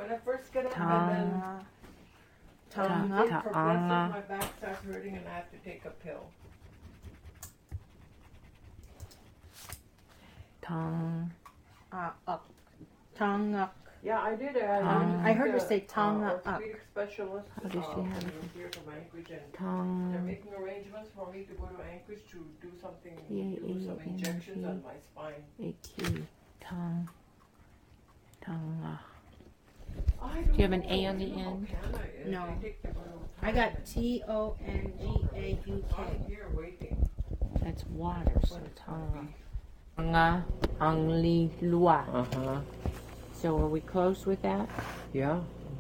When I first get up, Tongue. and then Tongue it up. progresses, my back starts hurting, and I have to take a pill. Tongue. Up. Tongue up. Yeah, I did. I heard her say tongue up. Orthopedic specialist. How does she have it? Here from Anchorage, and they're Tongue. making arrangements for me to go to Anchorage to do something, Yeah, do some yeah, injections yeah. on my spine. AQ. Tongue. Tongue. I Do you have don't an A know. on the You know how end? Canada is. No. They take their little I time. got TONGAUK. I'm here waiting. That's water, so tongue. Tongue. Angli lua. Uh-huh. So are we close with that? Yeah.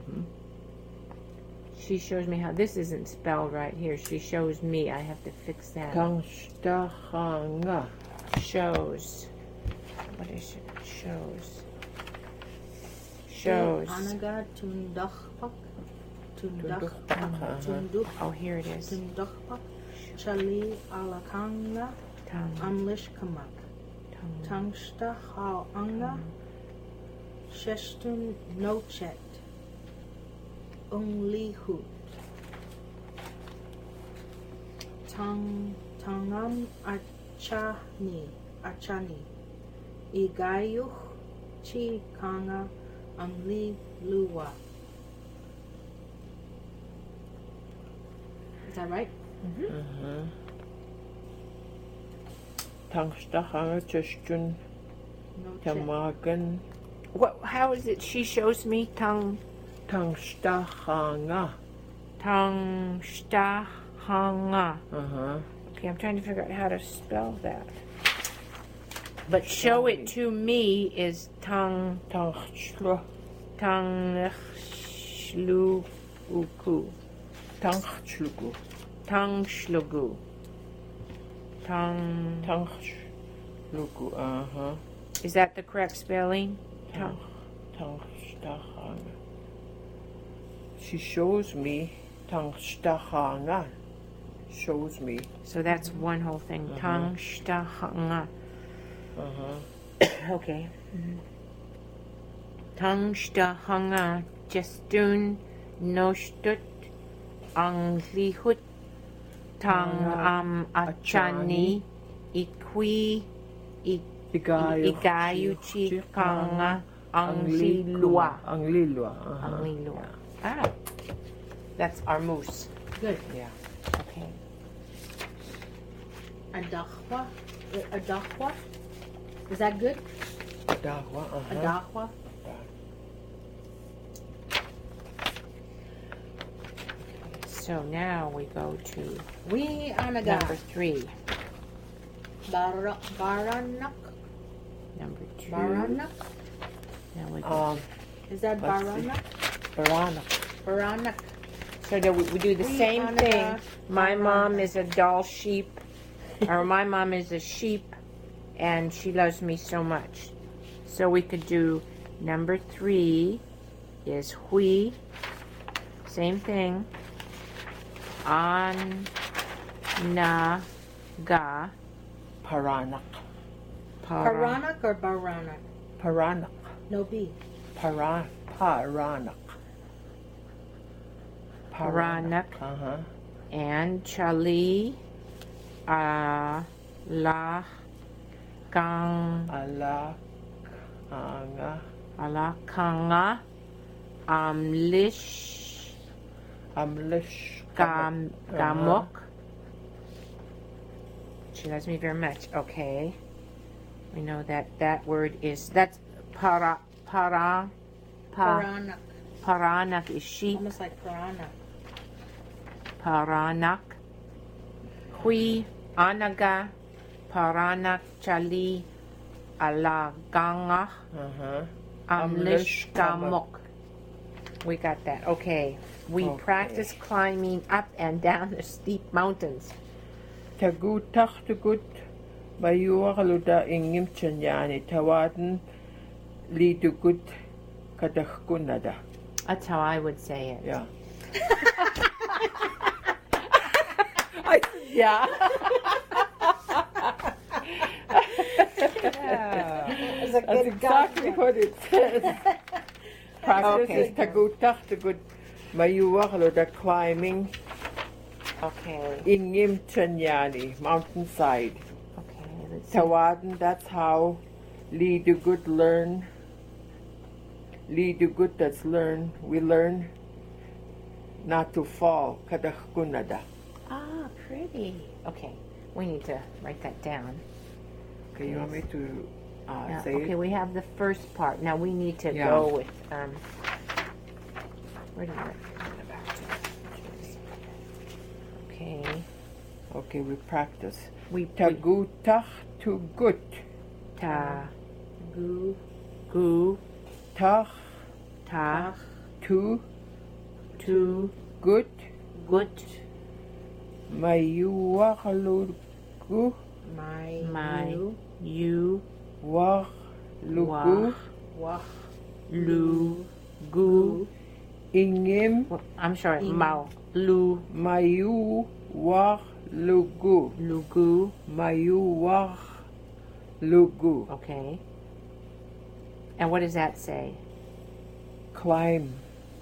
She shows me how this isn't spelled right here. She shows me. I have to fix that. Tangstahanga. Shows. What is it? Shows. Shows. Anaga Tundachpak. Uh-huh. Tunduk. Oh, here it is. Tundachpak. Chali Alakanga. Tongue. Amlishkamak. Tongue. Tangsta Haanga. Shestun Nochet. Unglihut. Tangam Achani. Igayuch Chi Kanga Angli Lua. Is that right? Uh-huh. Tangstahanga Chestun Nochet. Tamagan. What? How is it? She shows me tongue. Tangstahanga. Tongue. Sta. Hanga. Uh-huh. Okay, I'm trying to figure out how to spell that. But show it to me is tongue. Tangstlu. Tongue. Shlu. Uku. Tangstlugu. Tongue. Shlugu. Tongue. Tangstlugu. Uh-huh. Is that the correct spelling? Tongue. Tangstahanga. She shows me Tangstahanga. Shows me. So that's one whole thing. Tongue. Sta. Hanga. Uh-huh. Okay. Tongue. Sta. Hanga. Jestun. Nostut. Anglihut. Tongue. Achani. Ikwi. Igayuchi Kanga Anglilua. Anglilua. Anglilua. Ah, that's our moose. Good. Yeah. Okay. Adahwa. Adahwa. Is that good? Dahwa. Uh-huh. Adahwa. So now we go to We anaga. number 3. Baranak. Number 2. Baranak. Now we go. Is that Let's see. Baranak? Baranak. Baranak. So that we do the We same anaga. thing. My mom Baranak. is a doll sheep, or my mom is a sheep, and she loves me so much. So we could do number 3 is hui. Same thing. An na ga Paranak. Baranak or Baranak? Paranak. No B. Paranak. Paranak. Uh-huh. And chali la kang Allah. Anga. ala kanga amlish Amlish. gamok. She loves me very much. Okay. We know that that word is, that's Baranak. paranak is sheep. Almost like Piranha. Paranak. Hui anaga paranak chali ala ganga Uh-huh. amlish gamok. We got that. Okay. We Okay. practice climbing up and down the steep mountains. Tagut tagut. Mayuarluda ingim chanyani. Tawadan lidugut kadahkunada. That's how I would say it. Yeah. Yeah. It's a That's good exactly what it says. Practice Okay. is tagutach tagut. Mayuach lo the climbing. Okay. Ingim Chanyani, mountainside. Okay. Let's see. Tawadan, that's how. Lead to good learn. Lead to good, that's learn. We learn not to fall. Kadachkunada. Ah, pretty. Okay. We need to write that down. Okay, you want me to Yeah, say okay, it? we have the first part. Now we need to Yeah. go with where do you write? Okay. Okay, we practice. We Tagutach to good. ta Gu. gu Tach ta to tu good. gut Mayuach lugu. my you Wach lugu. Wach. lu gu Ingim I'm sorry, Ing. mau lu mayu wach lugu. lugu. Mayu wach lugu. Okay. And what does that say? Climb.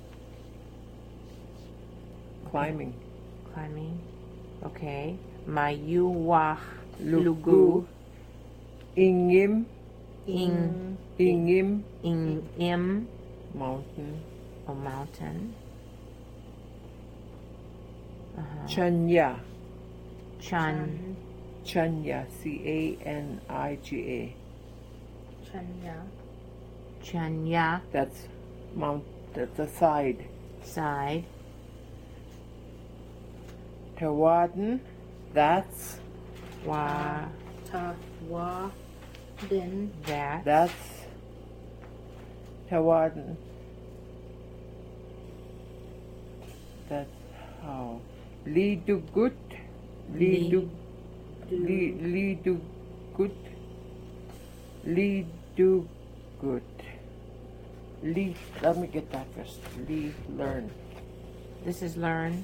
Climbing. Climbing. Okay. Mayuwah Lugu. Ingim. ing Ingim. im Mountain. a mountain. Chanya. Chan Chanya. Caniga. Chanya. Chanya That's that's the side. side. Tawadan. That's Wa Ta. Wa. Din. that that's Tawadan. That's how. Lidu good. Lidu Lidu good. Lidu good. Lead. Let me get that first. Lead. Learn. this is learn.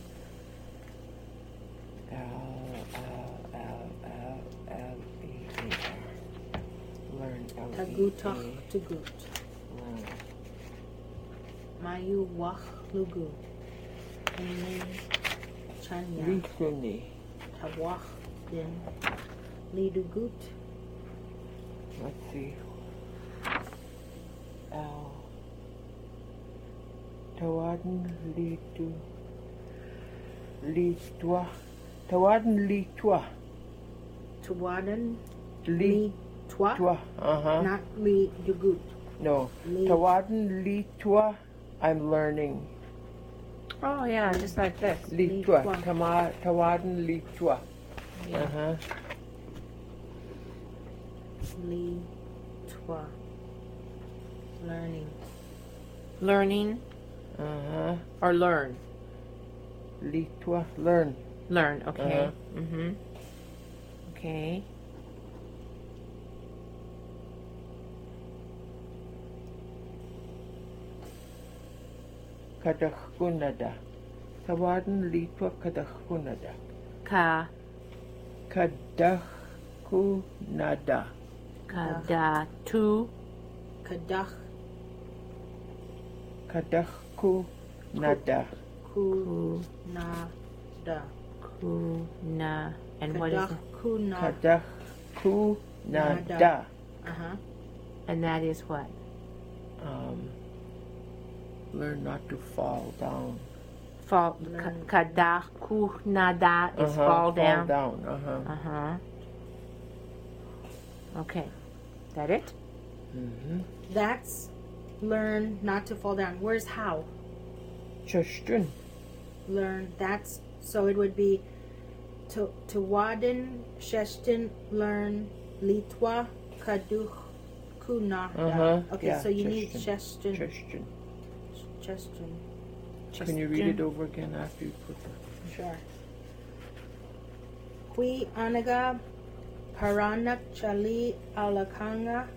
Learn. Tagutach to gut. Learn. Mayu wach lugu. Ingim. Chanya. Likuni. Tawach. Din. Lidu gut. Let's see. Tawadan litu. Litwa. Tawadan litwa. Tawadan. Litwa. Li. Twa. Not li du gut. No. Li. Tawadan litwa. I'm learning. Oh yeah, just like this. Litwa. Litwa. Tawadan litwa. Li. Twa. Learning. Learning or learn. Litwa. Learn. Learn. Okay. Okay. Kadachkunada. Tawadan litwa kadachkunada. Ka Kadachkunada. kadatu Kadach. Kadachkunada. Ku. Na. Da. kuna and what is Kadach. it? Ku. Na. Kadachkunada. And that is what? Learn not to fall down. Fall kadakunada is fall down. Fall down. Okay. That it? That's learn not to fall down. Where's how? Chushtun. Learn. That's so it would be to wadin sheshtin learn litwa kaduch kunada. Okay, yeah, so you need Chushtun. sheshtin. Chushtun. Cheshtin. Can you read it over again after you put the... Sure. Hui anaga paranak chali alakanga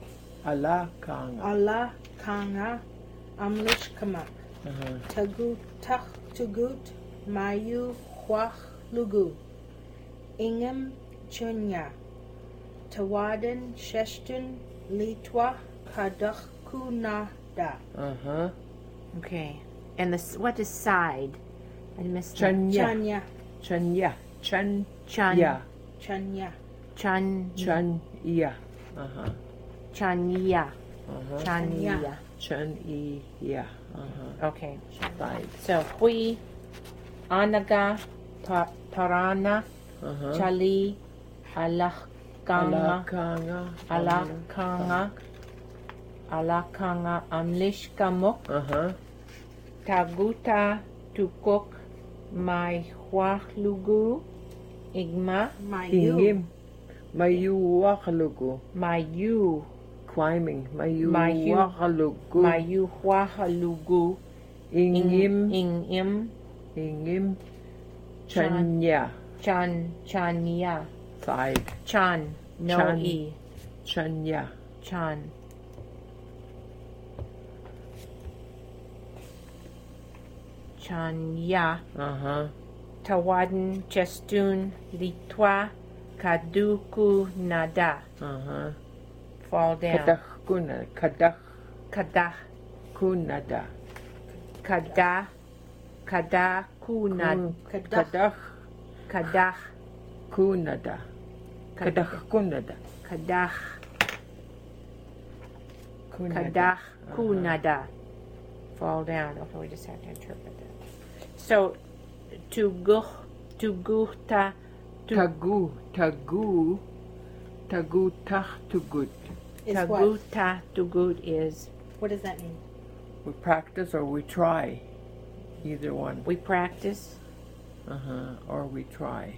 alakanga amlish kamak. Tagut tach tugut mayu huach lugu. Ingem chunya. Tawaden sheshtun litwa kadach kunada. Okay. And what is side? I missed that. Chanya. Chanya. Chanya. Chan. Yeah. Chanya. Chan. Chanya. Uh-huh. Chanya. Uh-huh. Chanya. Chanya. Uh-huh. Okay. Side. So, hui, anaga, tarana, Uh-huh. chali, alakanga, Alakanga. alakanga, amlishkamok, Uh-huh. taguta, tukok, mai huahlugu, igma, Mayu. Ingim. Mayu wakalugu. mayu, Climbing. Mayu Mayu. wakalugu. mayu huahalugu, Ingim. ingim, Ingim. Chanya. chanya, Side. chan, no Chan. e, Chanya. chan. Chanya, Uh-huh. tawadan, chestun, litwa, kaduku, nada. Uh-huh. Fall down. Kadakuna. Kadak. Kadah, Kunada. kadah, kadah, kunad, Kadak. kadah, Kunada. Kadak kunada. kadah, Kunada. kadah, kunada. Fall down. Okay, we just have to interpret that. So, tuguhta, Tagu. Tagu. Tagu tahtugud. Is what? taguta, tugut is What does that mean? We practice or we try. Either one. we practice. Uh-huh. Or we try.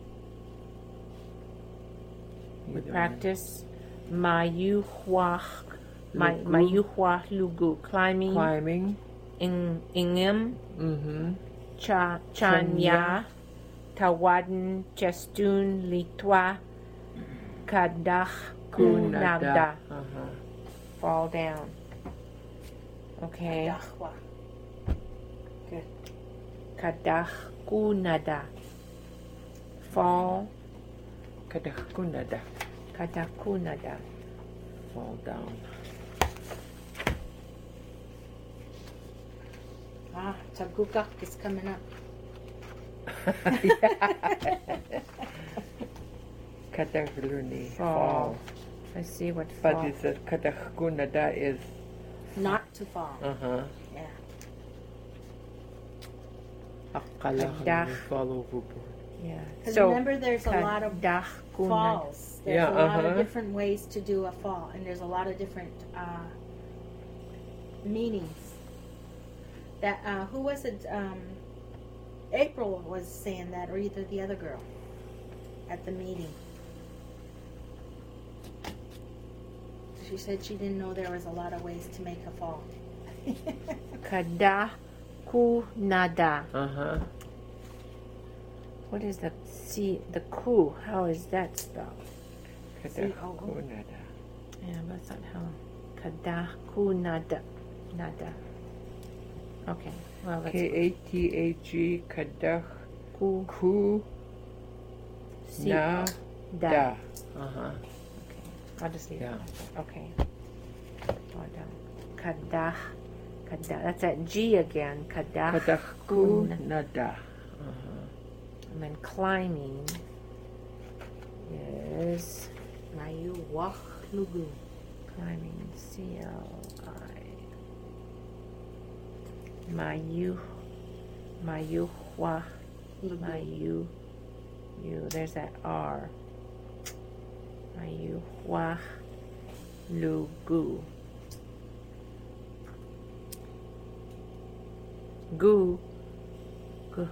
We Either practice mayuhwah, Lugu. mayuhwah lugu, climbing, Climbing. ingim, Mm-hmm. chanya, tawadan, chestun, litwa, kadah, kunagda. Uh-huh. Fall down. Okay. Dahwa. Good. Kadah, kunada. Fall, Kadakunada. kadah, kunada. Fall down. Tagukak is coming up. Kadagluni. Fall. Fall. Let's see what But fall. it says Kadakunada is Not to fall. uh-huh. Yeah. Akala Kadah. we fall overboard. Yeah. Because remember, there's a lot of kadah, kunad. falls. There's Yeah, a lot of uh-huh. different ways to do a fall, and there's a lot of different meanings. That who was it? April was saying that, or either the other girl at the meeting. She said she didn't know there was a lot of ways to make a fall. Kadah, kunada. Uh-huh. What is the C? The ku? How is that spelled? Kadakunada. Yeah, that's not how. Kadah, kunada, nada. Okay. Well, that's K-A-T-A-G. Kadah. ku. Ku. C. Na. Da. Da. Uh-huh. I'll just leave Yeah. it. Okay. Fall down. Kadah, kadah. That's that G again. Kadah. Kadakunada. Uh-huh. And then climbing is Mayu wach lugu. climbing. C-L-I. Mayu. Mayuhwa. Mayu. You. There's that R. Mayuhwa. Lugu. Gu. Gu.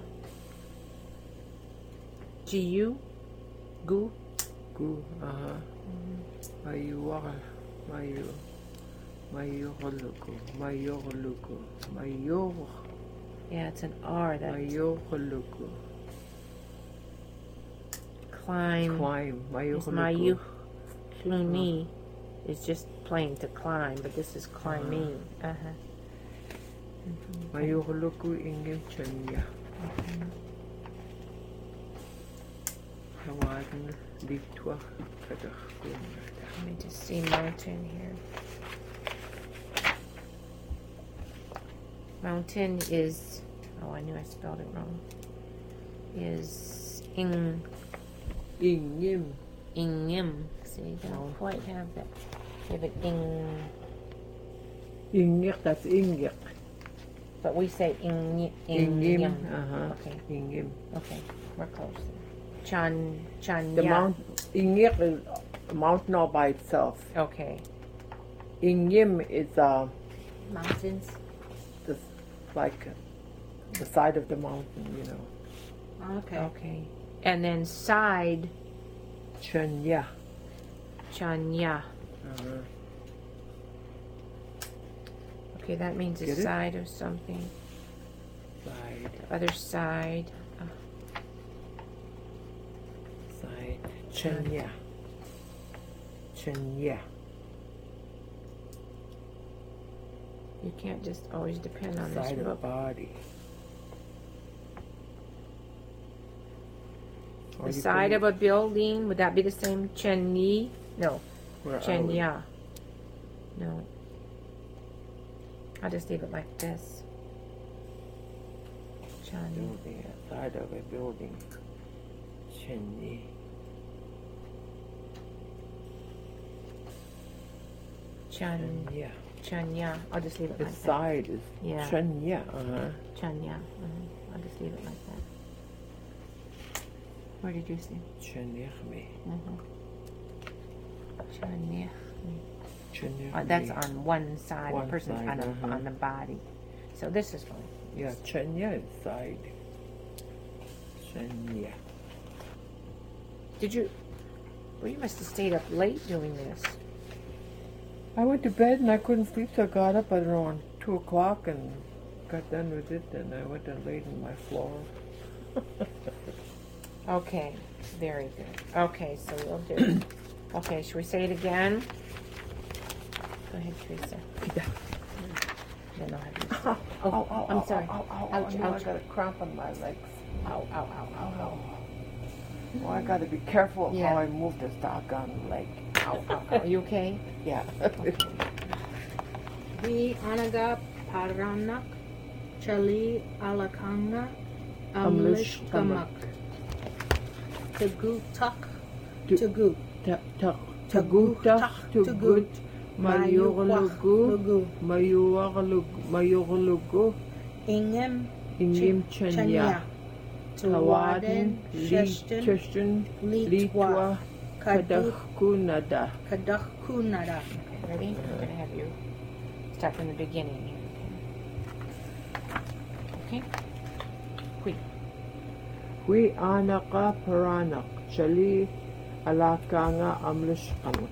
G-U. Gu. Gu. Uh-huh. Mayuwaka. Mayu. Mayuhuluku. Mayuhuluku. Mayuh. Yeah, it's an R. That Mayuhuluku. climb. Climb. Is Mayuhuluku. Mayu. Kluni is just plain to climb, but this is climbing. Uh-huh. Mayuhuluku ingin chanya. Hawadan litwa kadakunada. Let me just see Martin here. Mountain is, oh, I knew I spelled it wrong. Is Ingim. See, they don't quite have that. They have it Ingik, that's Ingik. but we say Ingim. Okay. Ingim. Okay, we're close. Chanya. The Ingik is a mountain all by itself. Okay. Ingim is Mountains. like the side of the mountain, you know. Okay. Okay. And then side, Chanya. Chanya. Okay, that means the Get it? side of something. Side, The other side. side. Chanya. Chanya. You can't just always depend on Side this of the book. body. Or The you side can- of a building, would that be the same? Chenyi? No. where are we? Chenya. No. I'll just leave it like this. Chan. Building, side of a building. Chanya. Chanya. Chanya. I'll just leave it The like that. side is Yeah. Chanya. Chanya. I'll just leave it like that. Where did you see? Chanyachmi. Chanya. Chanyachmi. That's on one side. One a person's side, on the body. So this is fine. Yeah, Chanya is side. Chanya. Did you? Well, you must have stayed up late doing this. I went to bed and I couldn't sleep, so I got up at around 2 o'clock and got done with it. And I went and laid on my floor. Okay, very good. Okay, so we'll do. Okay, should we say it again? Go ahead, Teresa. Then I'll have you. Oh, I'm sorry. Ouch, I ouch. got a cramp on my legs. Ow, ow, ow, ow, ow. Oh, I got to be careful of Yeah. how I move this doggone leg. Ow, ow, ow. Are you okay? Yeah. We anaga paranak, chali alakanga, amlishkamak. Tagutak, tagut. Tagutak, tagut, mayurlugu, mayurlugu, Ingem, ingim chanya, tawaden, Sheshten, cheshten, Litwa, litwa, kadachkunada. Kadachkunada. Okay, ready? I'm going to have you start from the beginning here. Okay? Quick. Hui anaka paranak, chali alakanga amlishkamak.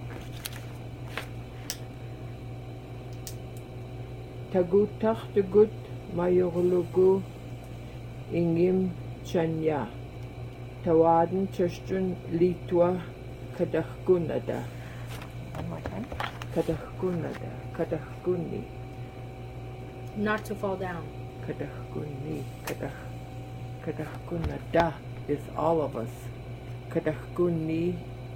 Tagutach tagut, mayurlugu, ingim chanya, tawaden, cheshten, litwa, kadachkunada. One more time. Kadachkunada, kadachkuni, Not to fall down. kadachkuni, kadachkunada is all of us. Kadachkuni,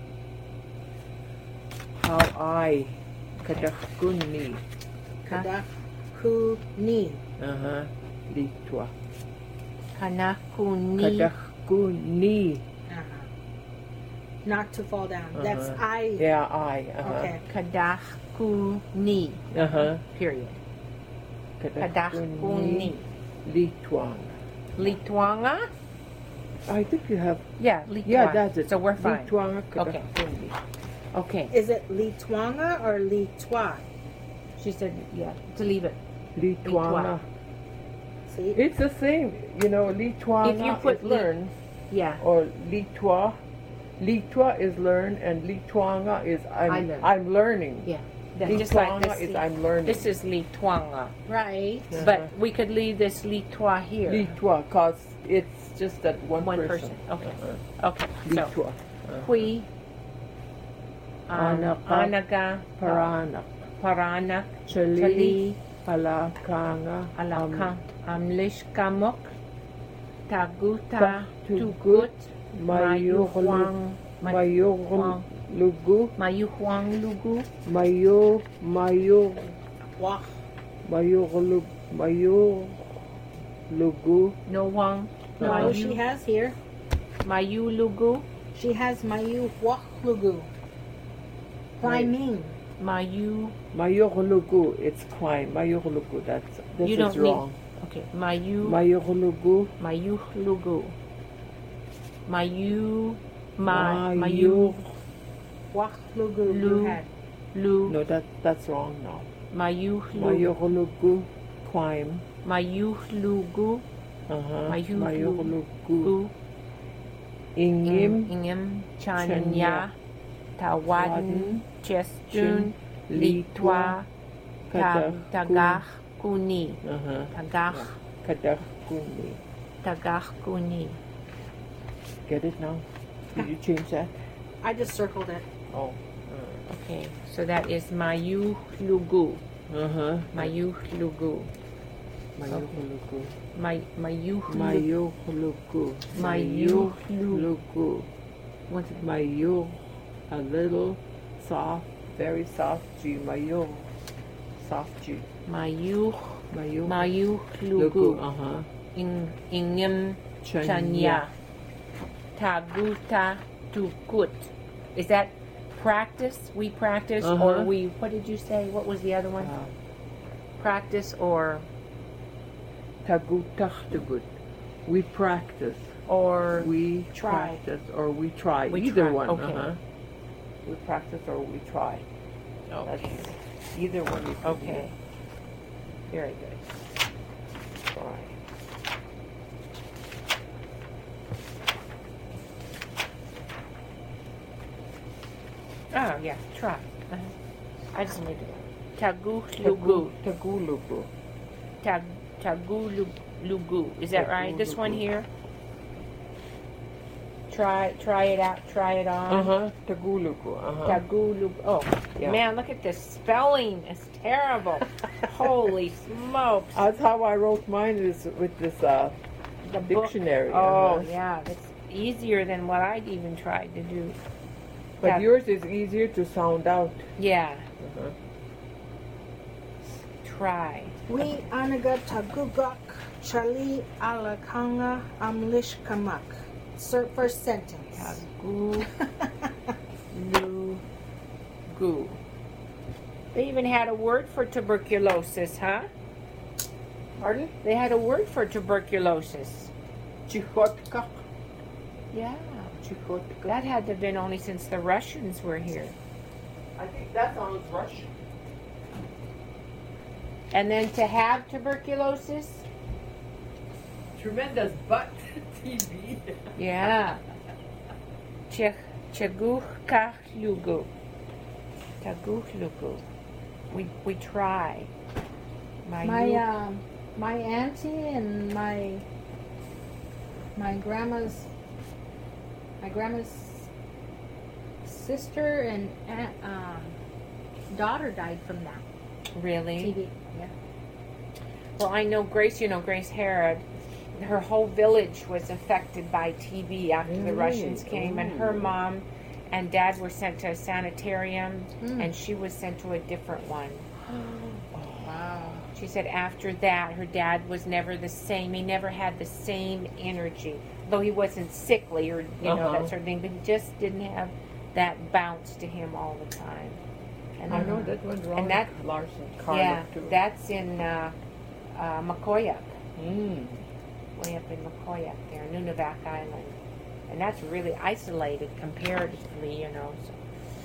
how I, kadachkuni, Kadachkuni. litwa, Kanakuni. kadachkuni, Not to fall down. That's I. yeah, I, Okay. Kadachkuni. Period. Kadachkuni. litwang. Litwanga? I think you have, Yeah, Litwa. yeah, that's it. So we're fine. Litwang, Okay. kadachkuni. Okay. Is it Litwanga or Litwa? She said, yeah, to leave it. Litwanga. See? It's the same, you know, litwanga If you put is learn, Yeah. or litwa. Litwa is learn, and litwanga is learn. I'm learning. Yeah. Just like Litwanga this. is I'm learning. This is Litwanga. Right. But we could leave this Litwa here. Litwa, cause it's just that one person. Okay. Okay. So, Litwa. Hui. Anaka. Anaga. Paranak. Paranak. Chali. Chali. Alakanga. Alaka. Amlishkamok. Taguta. Tugut. Tugut. Mayurlugu. Mayuhuang Lugu. Mayurlugu. Wah. Mayu Lugu. No Wang. No, she has here. Mayu Lugu. She has Mayu Huac Lugu. Huai Ming. Mayu. Mayurulugu. It's Kwai. Mayurulugu. This You is don't wrong. Okay. Mayu. Mayurulugu. Mayu Lugu. Mayu. Mayu. Mayu. Huac Lugu. Lu. You had. Lu. No, that's wrong now. Mayu Lugu. Mayurulugu. Kwai. Mayu Lugu. Mayu Mayurulugu. Lu. Ingim. Ingim. Chanya. Chanya. Tawaden. Chestun. Litwa. Tagach. Kuni. Tagach. Kadakuni. Tagach Kuni. Get it now? Did you change that? I just circled it. Oh. Okay. So that is Mayu Lugu. Mayu Lugu. Mayurulugu. Mayu Mayurulugu. Mayurulugu. What's it? Mayur. A little soft, very soft G. Mayur. Soft G. Mayu. Mayur. Mayu Lugu. Lugu. Ingim Chanya. Taguta Tukut. Is that practice? We practice or we, what did you say? What was the other one? Practice or Tagutachtagud. We practice. or We Try. practice or we try. We Either try, one. okay. We practice or we try. okay. That's either one. You can Okay. Very good. try. Oh yeah, try. I just need to. Tagu Lugu. Tagulugu. Tagu Lugu. Is that right? This one Tagulugu. here. Try it out. Try it on. Tagulugu. Tagu Lugu. Oh Yeah. man, look at this spelling. It's terrible. Holy smokes. That's how I wrote mine is with this The book- dictionary. Oh yeah, that's easier than what I'd even tried to do. But Yeah. yours is easier to sound out. Yeah. Try. We anaga tagugak Charlie alakanga amlishkamak. First sentence. Tagu Lugu. They even had a word for tuberculosis, huh? Pardon? They had a word for tuberculosis. Chichotka. Yeah. Chichotka. That had to have been only since the Russians were here. I think that sounds Russian. And then to have tuberculosis? Tremendous butt TV. Yeah. Chaguhlugu. Taguhlugu. We try. My my auntie and my grandma's sister and daughter died from that Really? TB. Yeah. Well, I know Grace, Grace Harrod, her whole village was affected by TB after the Russians came, and her mom and dad were sent to a sanitarium, and she was sent to a different one. Wow. She said after that, her dad was never the same. He never had the same energy, though he wasn't sickly or, that sort of thing, but he just didn't have that bounce to him all the time. And I know that went wrong. And that, Larson yeah, Carter too. that's in Makoyak, Mm. way up in Makoyak there, Nunivak Island. And that's really isolated comparatively, so.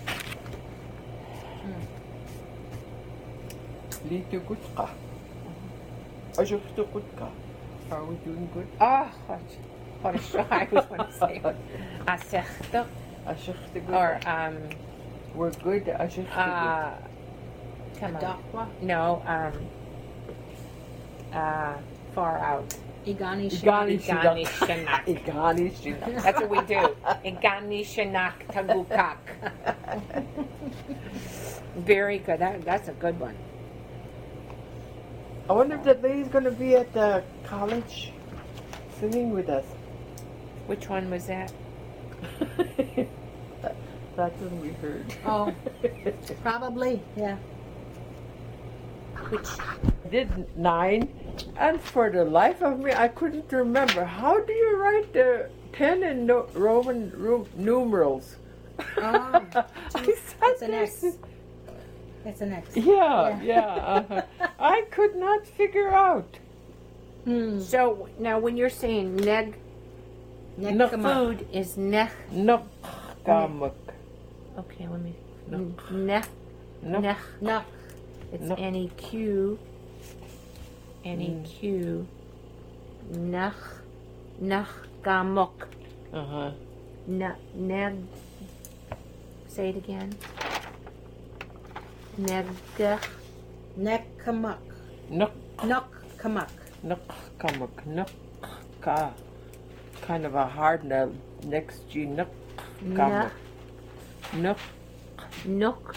Litugutka. Ajuktugutka. Are we doing good? Oh, what a shock I was going to say. Asechto, or, we're good. Ajuktugutka. come on. Adakwa. No, far out. Igani Igani Igani Shinak. Shanak. Igani Shinak. That's what we do. Igani Shanak Tagukak. Very good. That's a good one. I wonder if that lady's going to be at the college singing with us. Which one was that? That's what we heard. Oh, probably. Yeah. Which did 9, and for the life of me, I couldn't remember. How do you write the 10 in Roman numerals? Oh, it's an this. X. It's an X. Yeah. I could not figure out. So now when you're saying neg, food is nech. Nukkamuk. Okay, let me. Nuk. Nech. Nuk. Nech. No. It's Nuk. N-E-Q. N-E-Q. Nech. Nechgamuk. Uh-huh. Neg. Say it again. Neg. Nekkamuk. Nuk. Nukkamuk. Nukkamuk. Nukka. Kind of a hard next G. Nukkamuk. Nuk. Nook.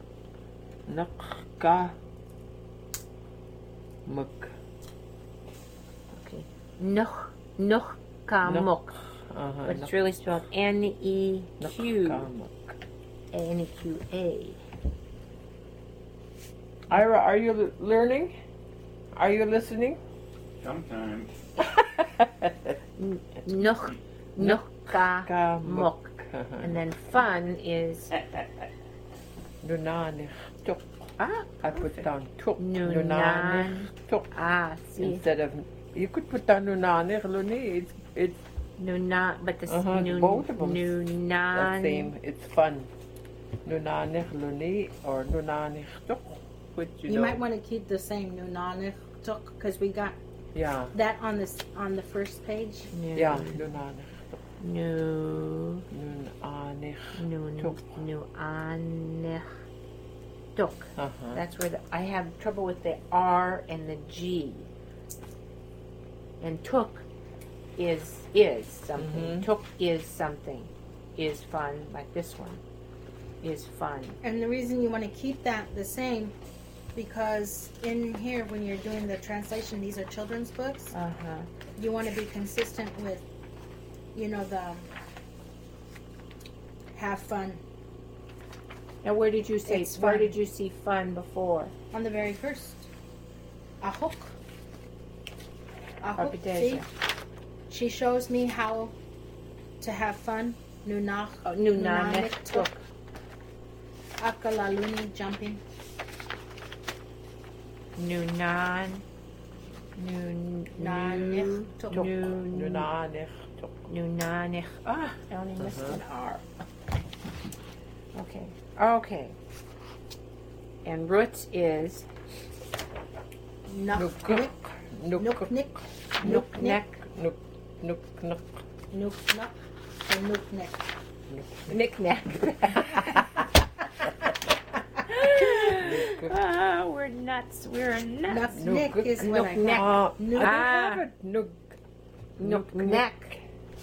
Nukka. Muk. Okay. Nechgamuk. But it's really spelled N-E-Q. Nukkamuk. N-E-Q-A. Ira, are you learning? Are you listening? Sometimes. Nechgamuk. And then fun is Nunanich tuk. I put down tuk. Nunan. Nunanich tuk. see. Instead of, you could put down nunanich luni. It's Nunan, but the both of them the Nunan. same. It's fun. Nunanich luni or nunanich tuk. Which You might want to keep the same Nunanich tuk because we got Yeah. that on the first page. Yeah. Nunanich tuk. Nu. Nunanich Nu. tuk. Nuanech. Tuk. Uh-huh. That's where I have trouble with the R and the G. And tuk is something. Tuk is something. Is fun, like this one. Is fun. And the reason you want to keep that the same, because in here when you're doing the translation, these are children's books. Uh-huh. You want to be consistent with, the have fun. Now, where did you say? It's Where fun. did you see fun before? On the very first. Ahok. Ahok. See? Arpedesia. She shows me how to have fun. Nunach. Nunanech tuk. Akalaluni jumping. Nunan. Nanech tuk. Nunanich tuk. Nunanech. I only missed an R. Okay. And root is Nuknik. Nuknik. Nuknik. Nuk. Nuk. Nuk. Nuknak. And nuknik. knick-knack. We're nuts. We're nuts. Nuknik is what I Nuknik. call. Nuk. Nook-knack.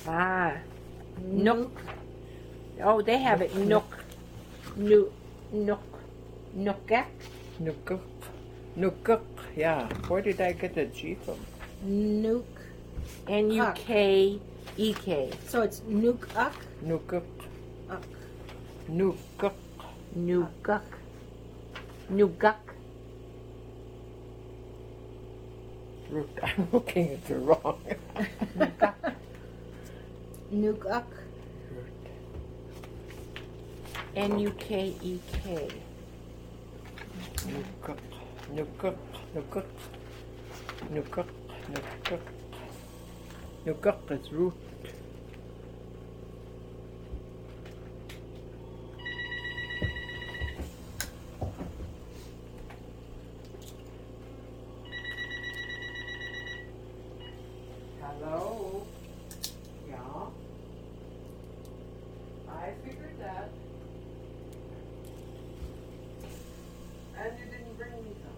Nook. Oh, they have it. Nook. Nook. Nookak. Nukuk. Nukuk. Yeah. Where did I get the G from? Nuk. N-U-K-E-K. So it's nukak. Nukuk. Uk. Nukuk. Nuguk. Nuguk. Root. I'm looking at the wrong. Nukak. N-U-K-E-K. Nukuk. Nukuk. Nukuk. Nukuk. Nukuk. Nukuk is root. Hello? Yeah? I figured that. And you didn't bring me some.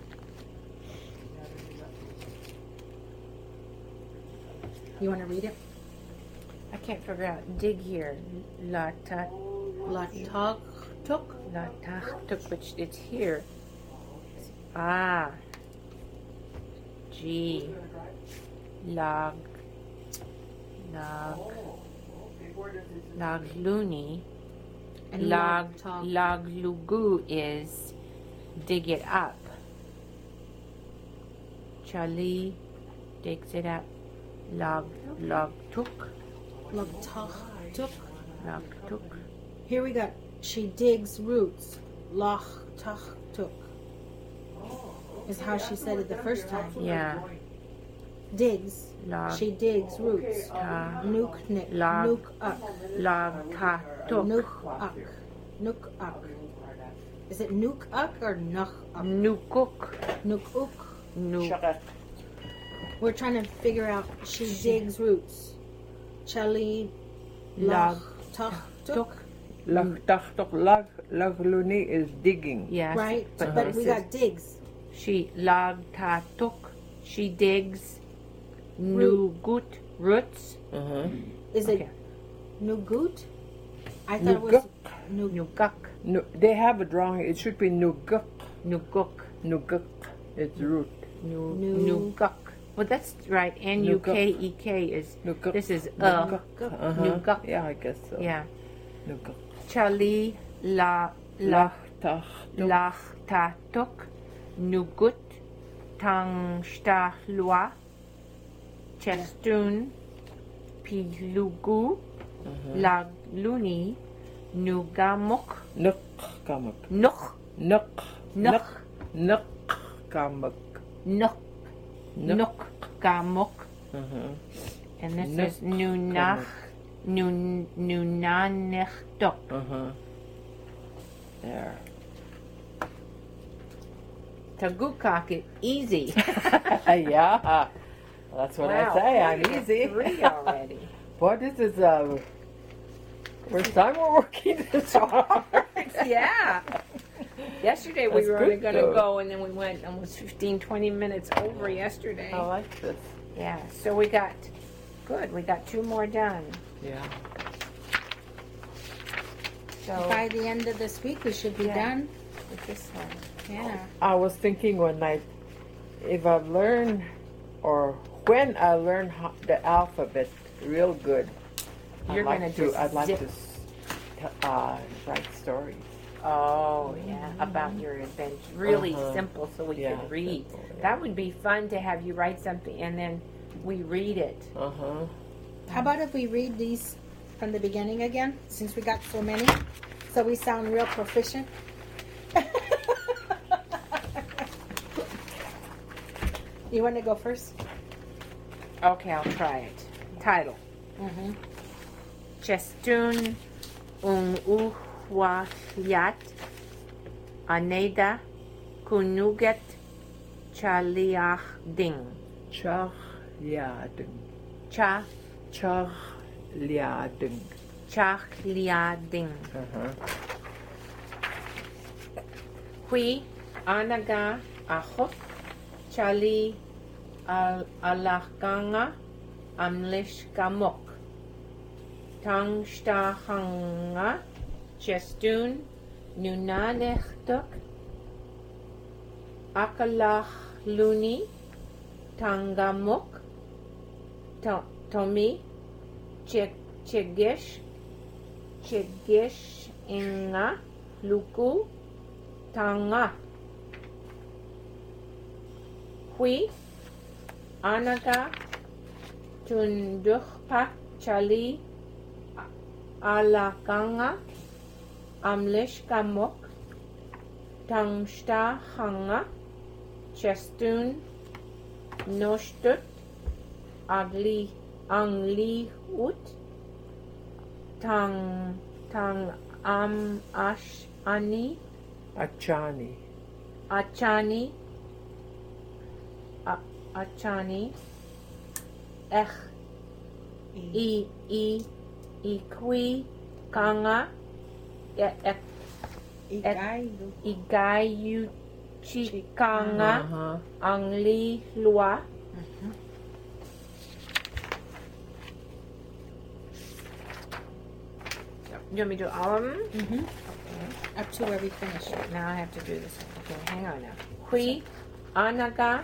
You want to read it? I can't figure out. Dig here. La-ta. Latak tuk. La-ta. Which it's here. Ah. G. Log. Log luni. And Log talk. lugu is dig it up. Charlie digs it up. Log tuk. Tuk. Log tuk. Here we got, she digs roots. Loch tach tuk. Is how she said it the first time. Yeah. Digs. Log She digs roots. ta. Nuk nik. Log. Nuk up. Log ta tuk. Nuk up. Nuk up. Is it nuk up or nuk up? Nukuk. Nuk uk. Nuk. Shakak. We're trying to figure out, she digs roots. Chali. Log. Loch tach tuk. Tuk. Lag tachtok lag luni is digging. Yes. Right? But But this we is- got digs. She log ta tuk. She digs nugut roots. Uh-huh. Is it Okay. nugut? I thought it was Nuguk. Nuguk. No, they have it wrong. It should be nuguk. Nuguk. Nuguk. It's root. Nuguk. Well, that's right. N-U-K-E-K is. Nuguk. This is Nuguk. Uh-huh. Nuguk. Yeah, I guess so. Yeah. Nuguk. Chali la Lach tach. lach ta tuk. Nugut. Tang sta lua. Chestun. Pilugu. Lag luni. Nugamuk. Nuk kamak. Nuk. Nuk. Nuk. Nuk kamak. Nuk. Nuk. Nuk gamuk. Uh-huh. And this Nuk is nunach. Nunanechtok. Uh-huh. There. Tagukak is easy. Yeah. That's what I say. I'm easy. 3 already. Boy, this is first time we're working this hard. Yeah. Yesterday we That's were only good, going to though. go, and then we went almost 15, 20 minutes over yesterday. I like this. Yeah, so we got, good, we got 2 more done. Yeah. So, by the end of this week we should be Yeah. done. with this one. Yeah. I was thinking one night, if I learn, or when I learn the alphabet real good, You're gonna just I'd like zip. to write stories. Oh, yeah, about your adventure. Really Uh-huh. simple so we Yeah, can read. simple, yeah. That would be fun to have you write something and then we read it. Uh-huh. How about if we read these from the beginning again, since we got so many, so we sound real proficient? You want to go first? Okay, I'll try it. Title. Mm-hmm. Chestun uhuayat aneda kunuget chaliach ding. Chach liading. Cha Chach liading. chach liading. Uh-huh. Hui anaga achot chali alachganga amlish gamok. Tang stahanga chestun nunanechtuk akalach luni tangamuk tomi chegish inga luku tanga hui anaga tundukpak chali alakanga amlish gamuk tangsta hanga chestun nostut angli ut tang ash ani Achani. achani ech ikwi kanga igayu chikanga Uh-huh. angli lua you want me to do all of them? Mm-hmm. Up to where we finish. Now I have to do this one. Okay, hang on now. Hui anaga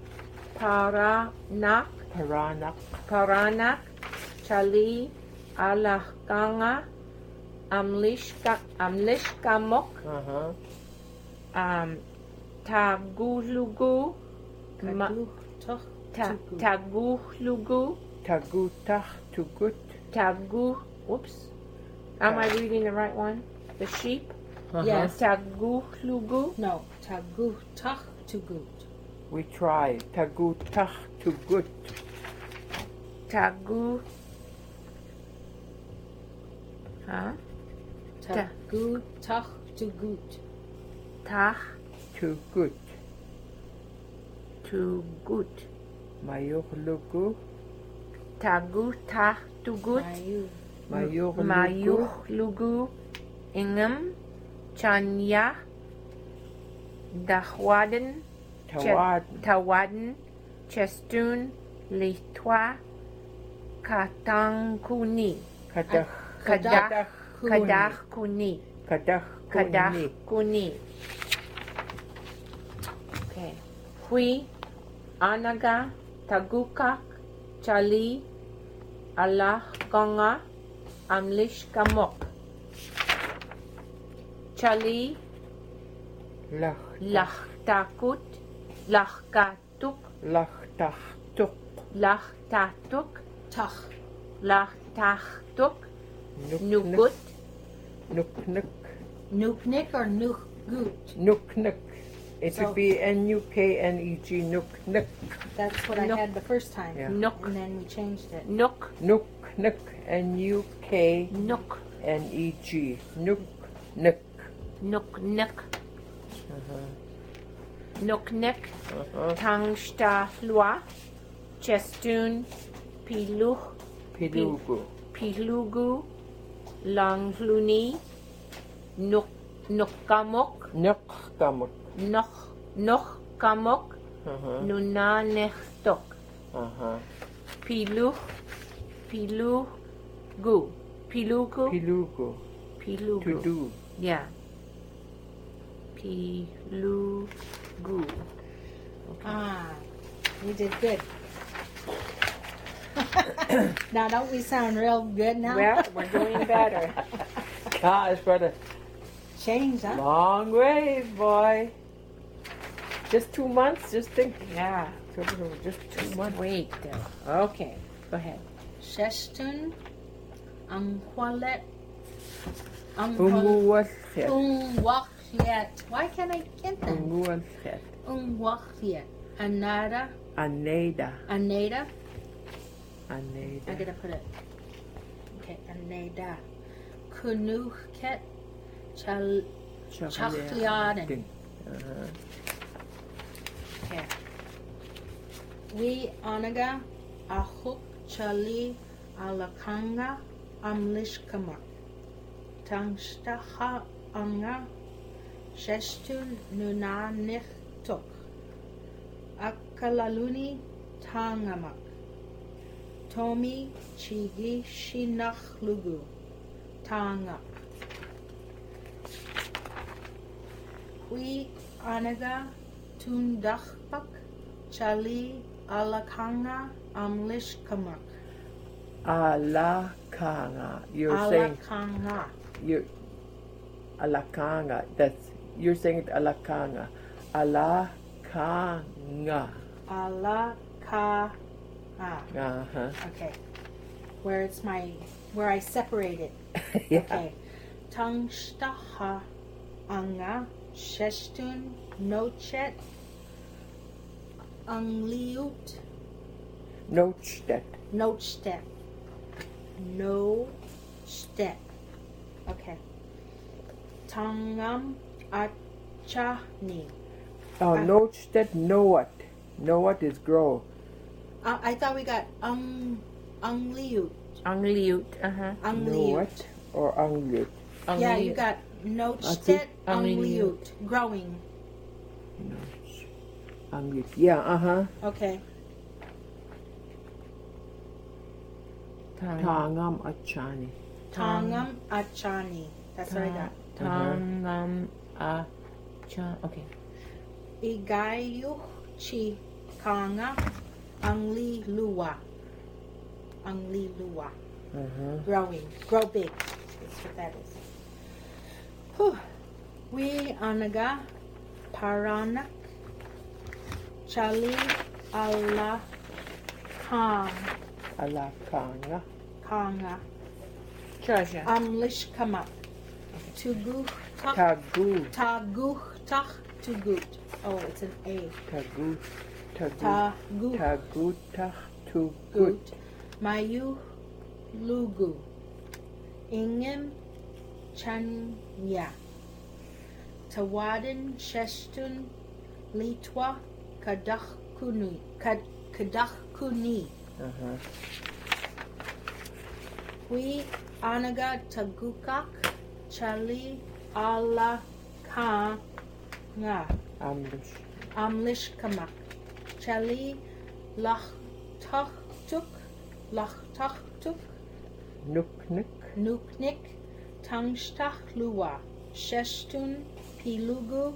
paranak Paranak. chali alahkanga amlishkamok Uh-huh. tagulugu tuh, tugu. Taguhlugu. Tagutach tugut. Whoops. Am I reading the right one? The sheep? Yes. Taguhlugu. No, tagu, tuh, tugut. We try. Tagutach tugut. Tagu. Huh? Tagu, tuh, tugut. Tah. Tugut. Tugut. Mayuhlugu. Tagu tah tugut. Mayu. Mayuhlugu. Mayuhlugu. Ingam. Chanya. Dahwaden. Tawad. Tawaden. Chestun. Litwa. Katangkuni. Kadach. Kadach. Kuni. Kadach kuni. Kadach. Kadach Kuni. kuni. Okay. Hui. Anaga. Tagukak. Chali. Allah Konga. Amlish Kamok. Chali. Lach. Lachtakut. Lachkatuk. Lachtach tuk. Lachtatuk. Tuh. Lachtachtuk. Nuk. Nugut. Nuk. Nuk. Nuknik or nukgut? Nuk. Nuk. It So- should be Nukneg. Nuk. Nuk. That's what I Nook. had the first time. Yeah. Nook. And then we changed it. Nuk. Nuk. Nuk. Nukneg. Nuk. Nuk. Nuk. Nuk. Nuk. Nuk. Nuk. Tangsta Lua. Chestun. Piluch. Pilugu. Pilugu. Langluni. Nuk. Nukamok. Nuk. Kamuk. Noch Kamok. Nunanechtok. Piluch. Pilugu. Pilugu. Pilugu. Pilugu. To do. Yeah. Pilugu. Ah, you did good. Now, don't we sound real good now? Well, we're doing better. Gosh, what a Change, huh? long way, boy. Just 2 months, just think. Yeah. Just 2 months. Wait. Okay. Go ahead. Sheshtun, Angwalet, Unguwalchet. Ungwachliet. Why can't I get that? Unguwalchet. Ungwachliet. Anada, Aneda. Aneda. I Aneda. gotta put it. Okay, Aneda. Kunuket, Chachliaden. Okay. We anaga, Ahuk, Chali, Alakanga, Amlishkamak. Tangstaha anga, Shestun Nunanichtok. Akalaluni Tangamak. Tomi Chigi Shinachlugu. Tangak. We anaga Tundachpak Chali Alakanga Amlishkamak. Alakanga. You're saying Alakanga. you Alakanga. You're saying it Alakanga. Alakanga. Alaka. Okay. Where I separate it. Yeah. Okay. Tangstaha anga shestun nochet angliut Nochtet. nochstep. No step. Okay. Tangam achani. Oh, Nochtet, Noat. Noat is grow. I thought we got angliut. Angliut. Uh-huh. Angliut. Noat or Anglit. Yeah, you got nochtet Angliut. angliut. Growing. Anglit. Yeah, Okay. Tangam Achani. Tangam achani. That's what I got. Tangam Acha. Okay. Igayuch chi kanga angli lua. Angli lua. Growing. Grow big. That's what that is. Whew. We anaga paranak chali Allah Kang Alakanga. Kanga Treasure. Lishkamak Tugu Tagu. Tagu Tak Tugut. Oh, it's an A. Tagu. Tagu. Tagu Tagutah Tugut. Gut. Mayu Lugu. Ingem Chanya. Tawadin Sheshtun Litwa Kadachkuni. Kadachkuni. Uh-huh. We Anaga Tagukak Chali Allah Kanga Amlish. Amlishkamak Chali Lach Tuk Lach Tuk Nuknik. Nuknik Tangstach Lua Sheshtun Pilugu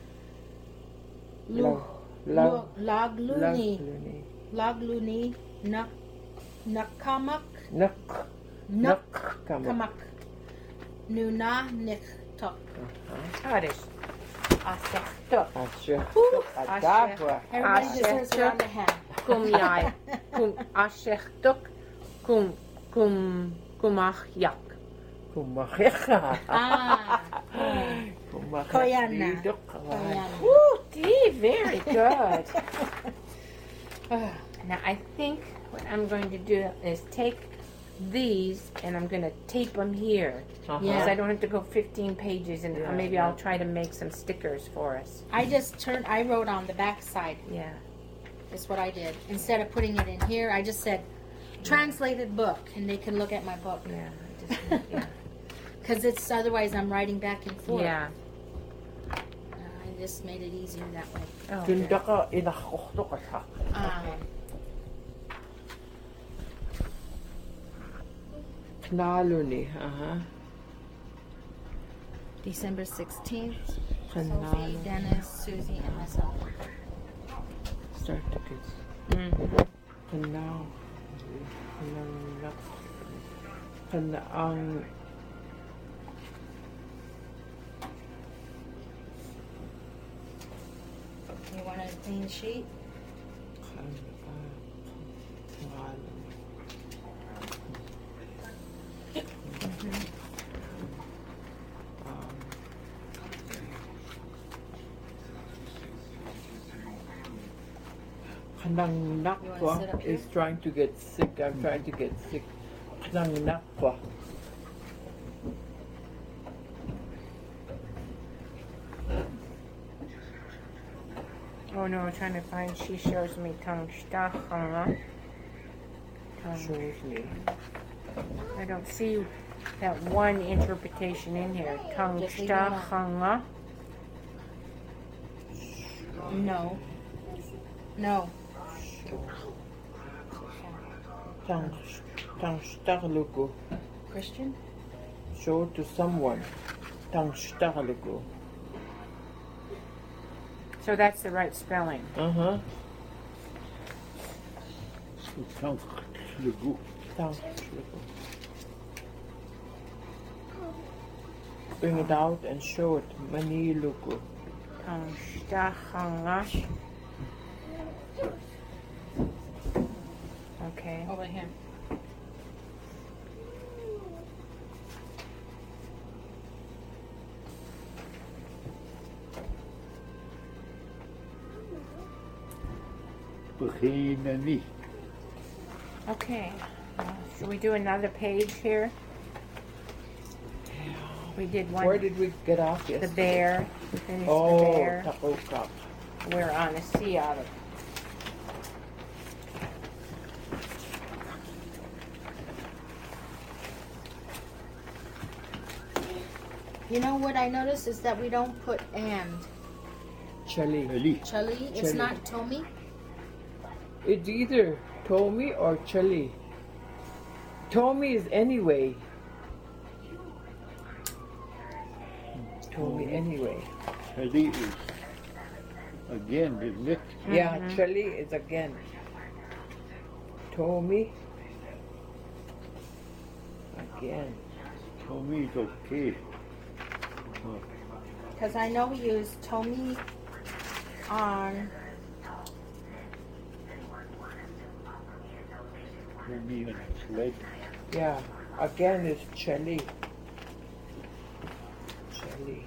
Lagluni Lagluni. Nakamak Nakamak. Kamak Nuna Niktok. Oh, it is. Asechtuk. Asher. Woo. Adagua. Everybody deserves a round of hand. Kum yai. Kum asechtuk. Kumach yak. Kumachecha. Ah. Koyana. Koyana. Woo, Dee, very good. Now, I think what I'm going to do is take these and I'm going to tape them here. Uh-huh. Because I don't have to go 15 pages, and Yeah, maybe yeah. I'll try to make some stickers for us. I wrote on the back side. Yeah. Is what I did. Instead of putting it in here, I just said translated book, and they can look at my book. Yeah. Yeah. Because it's otherwise I'm writing back and forth. Yeah. I just made it easier that way. Oh, Tunda ka inakokto ka sa. Knaluni. Uh-huh. December 16th. Sophie, Knaluni. Dennis, Susie, and myself. Start the kids. Mhm. Kanaw. Kanaang. You want a clean sheet? Kanang nakwa sit up is here? trying to get sick. I'm trying to get sick. Kanang nakwa. Oh no, I'm trying to find. She shows me tongue stachanga. Shows me. I don't see that one interpretation in here. Tongue Just leave it alone. stachanga. No. No. Tang starluku. Christian? Show to someone. Tang starluku. So that's the right spelling. Uh-huh. Tang Lugu. Tang starluku. Bring it out and show it. Maniluku. Tongue stachanga. Okay. Over here. Beginani. Okay. Should we do another page here? We did one. Where did we get off The yesterday? bear. We finished the Oh, bear. takokap. We're on a sea otter. You know what I noticed is that we don't put and. Chali. Ali. Chali, it's Chali. not Tommy. It's either Tommy or Chali. Tommy is anyway. Tommy anyway. Ali is again, isn't it? Yeah, Chali is again. Tommy again. Tommy is okay. Because I know we use Tommy on Told me on sled. Yeah. Again is Chali. Chali.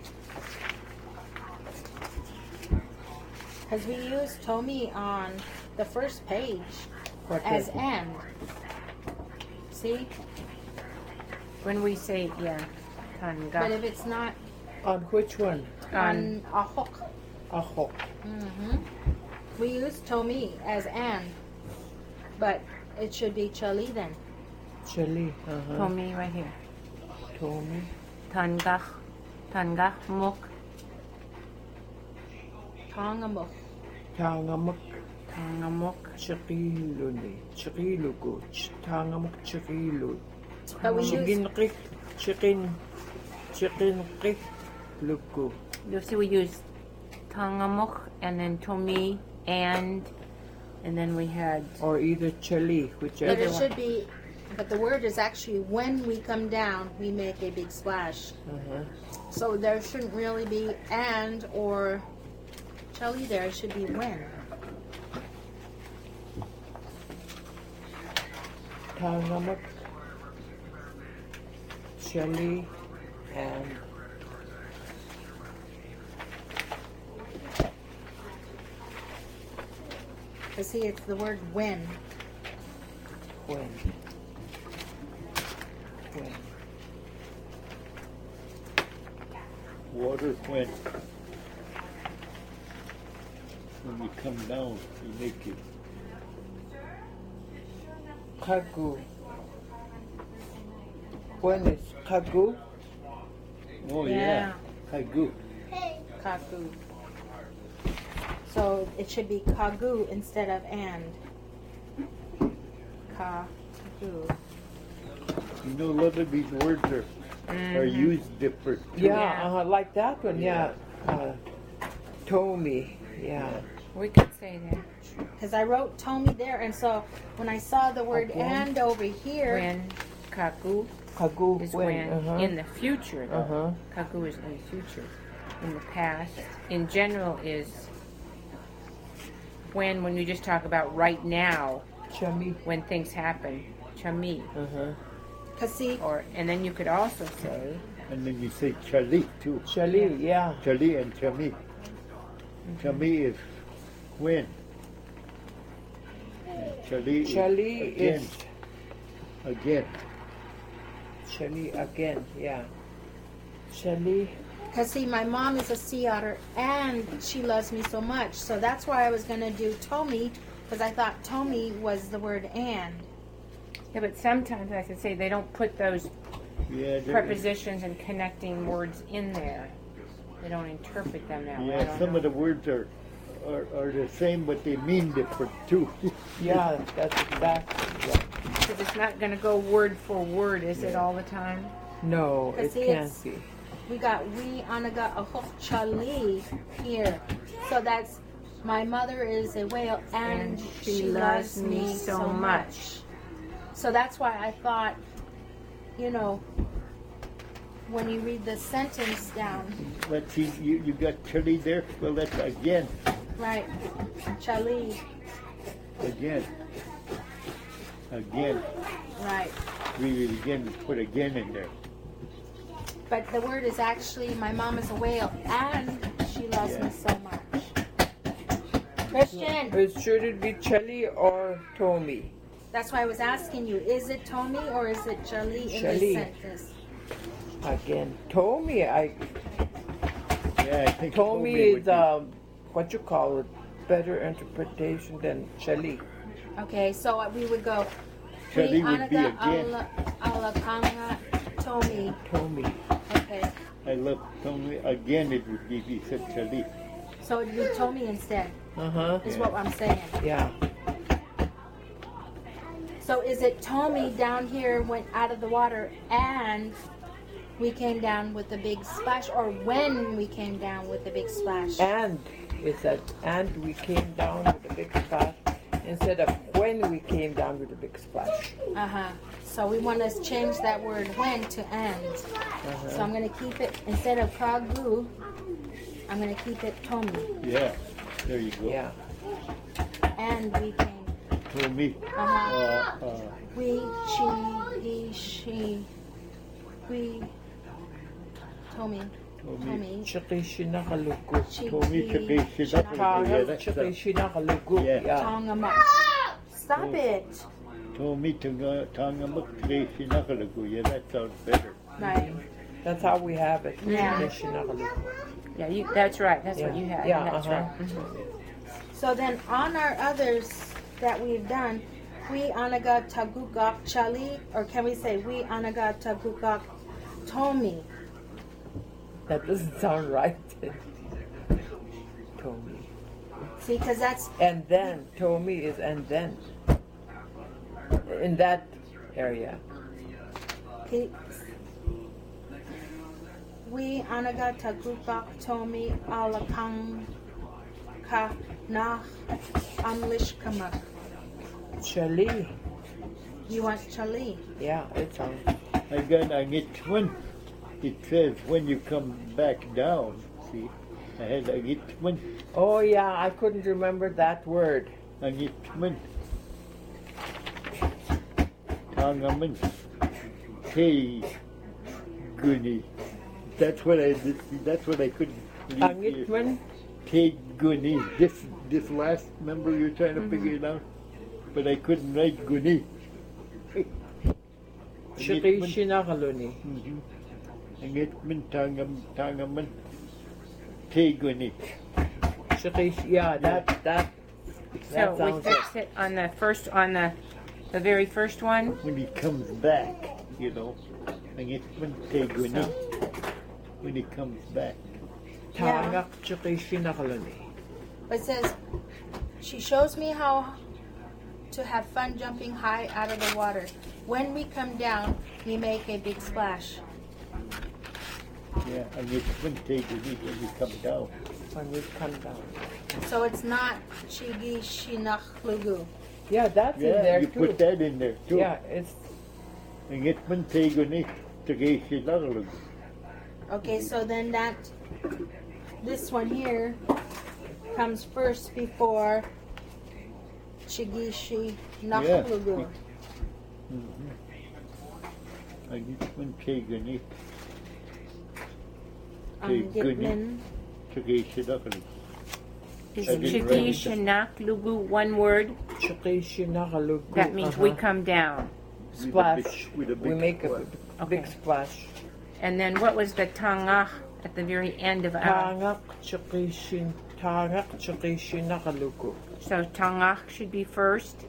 Because we use Tomi on the first page What as is- and. See? When we say, yeah, But tanga. if it's not On which one? on ahok, Ahok. we use Tomi as and. But it should be Chali then. Chali. Uh-huh. Tomi right here. Tomi. Tangach. Tangach muk. Tongamuk. Tangamuk. Tangamuk. Chikiluni. Chikilugu. Tangamuk chikilu. But we use Chikinqik. Chikinqik. Lugu. You see, we use tangamuk and then tomi and then we had Or either Chali, but whichever it one. should be but the word is actually when we come down we make a big splash. Uh-huh. So there shouldn't really be and or Chali there, it should be when. Tangamuk. Chali. And But see, it's the word when. when. When. Water when you come down, you make it. Kagu. When is Kagu? Oh yeah. Kagu. Kagu. So it should be kagu instead of and. Kagu. You know, a lot of these words are used different. too. Yeah, Yeah. like that one, yeah. Tomi, yeah. we could say that Because I wrote Tomi there, and so when I saw the word Again. and over here, when kaku Kagu, is when, when in the future though. Uh-huh. Kaku is in the future. In the past, in general, is when you just talk about right now Chami. when things happen. Chami. Uh-huh. because see, And then you could also say And then you say chali too. Chali, yeah. Chali and chami. Chami is when. And chali, Chali again. is Again. Chali again, yeah. Chali, because see, my mom is a sea otter, and she loves me so much. So that's why I was gonna do Tomi, because I thought Tomi was the word and. yeah, but sometimes I could say they don't put those Yeah, there- prepositions and connecting words in there. They don't interpret them that way. I yeah, don't some know. of the words are the same, but they mean different too. yeah, that's exactly, yeah. Because it's not going to go word for word, is it, all the time? No, But it see, can't it's- be. We got we anaga ahok chali here, so that's my mother is a whale, and she loves me so much. So that's why I thought, you know, when you read the sentence down, Let's see, you got chali there? Well, that's again. right? Chali, Again. Again. right? Read it again, put again in there. But the word is actually my mom is a whale, and she loves me so much. Christian, Should it be Chali or Tomi? that's why I was asking you: is it Tomi or is it Chali in Chali. this sentence? Again, Tomi, Yeah, I think Tomi would is, be- what you call it, better interpretation than Chali. Okay, so we would go. Chali "Hui would be anaga again. alakanga Tomi. Tomi. Okay, I love Tomi. Again, it would be if you said chali. so it'd be Tomi instead, Uh-huh. is what I'm saying. Yeah. So is it Tomi down here went out of the water and we came down with a big splash, or when we came down with a big splash? And it said, and we came down with a big splash instead of when we came down with a big splash. Uh-huh. So we want to change that word when to and. So I'm going to keep it, instead of kagu, I'm going to keep it Tomi. Yeah, there you go. Yeah. And we came. Tomi. Uh-huh. Shigishi. We. Tomi. Tomi. Tsaka sinakalugo. Tomi tsaka sinakalugo. Tanga Yeah, that's tsaka that. sinakalugo. Yeah. Yeah. Tongamuk. Stop it. Tomi tangamuk tsaka sinakalugo. Yeah, that sounds better. Right. That's how we have it. Yeah. Tsaka sinakalugo. Yeah, that's right. That's what Yeah. you had. Yeah, That's uh-huh. right. Mhm. So then on our others that we've done, we anaga tagugak chali, or can we say we anaga tagugak tomi? That doesn't sound right. Tomi. See, because that's And then. Tomi is and then. In that area. okay. We anaga tagugak tomi alakang ka na amlish kamak. Chali. You want chali? Yeah, it sounds. I get one. It says when you come back down. See, I get one. Oh yeah, I couldn't remember that word. I get one. Tangaman. Hey, goody. That's what I did. That's what I couldn't. read here. Angitman. Hey, goody. This last number you're trying to figure it out, but I couldn't write goody. Tsaka sinakaluni. Angitman tangaman. Hey, goody. Yeah, that So we sounds fixed it on the first, on the very first one. When he comes back, you know. Angitman hey, goody. When he comes back. Tangak tsaka sinakaluni. But it says, she shows me how to have fun jumping high out of the water. When we come down, we make a big splash. Yeah, angitman hey, goody when he comes down. When we come down. So it's not chigi shinach lugu. Yeah, that's in Yeah, there you too. put that in there too. Yeah, it's Angitman hey, goody. Tagay silagalog. Okay, so then this one here comes first before chigishi nachlugu. Angitman hey, goody. Gitmin. Tagay silagalog. Is I didn't Chigi write it. Shinak Lugu one word? tsaka sinakalugu. That means we come down. Splash. With a We big make splash. a big Okay. splash. And then what was the Tangach at the very end of our? Tangak tsaka sinakalugu. So Tangach should be first.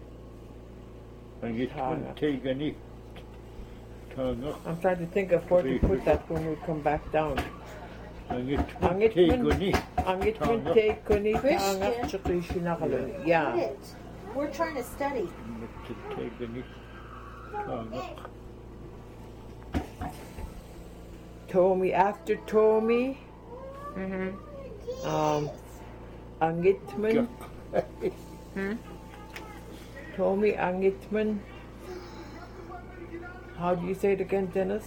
Angitman hey, goody. Tangak. I'm trying to think of where to put that when we come back down. Angitman hey, goody. Angitman te kuni Christian. tangak tsaka sinakaluni. Get Yeah. it. We're trying to study. Angitman hey, goody. Tangak. Tomi, after Tomi, Mm-hmm. Angitman. Tomi Angitman. How do you say it again, Dennis?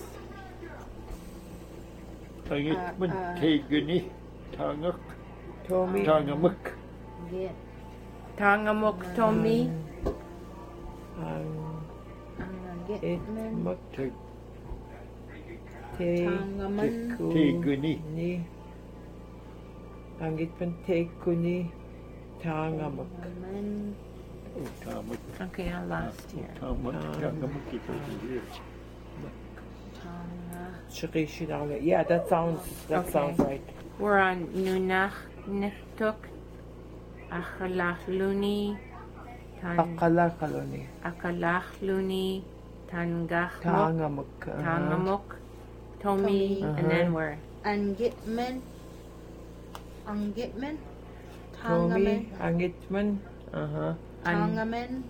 Angitman hey, goody. Tangak. Tomi. Tangamuk. Get. Tangamuk Tomi. Gitmin. Angitmak Hey, te Tangaman. goody. kuni. Angitman te kuni tangamak. Tangaman. Tamuk. Okay, I lost here. Tamuk. Tangamuk is over here. Tanga. Tsaka sinakaluni. Yeah, that sounds Okay. right. We're on Nunach Niftuk, Achalach Luni, Akalakaluni. Akalach Luni, Tangach Tangamak. Tangamuk, Tomi, and then we're Angitmin. Angitmin. Tomi Tangaman. Angitman. An Tangaman.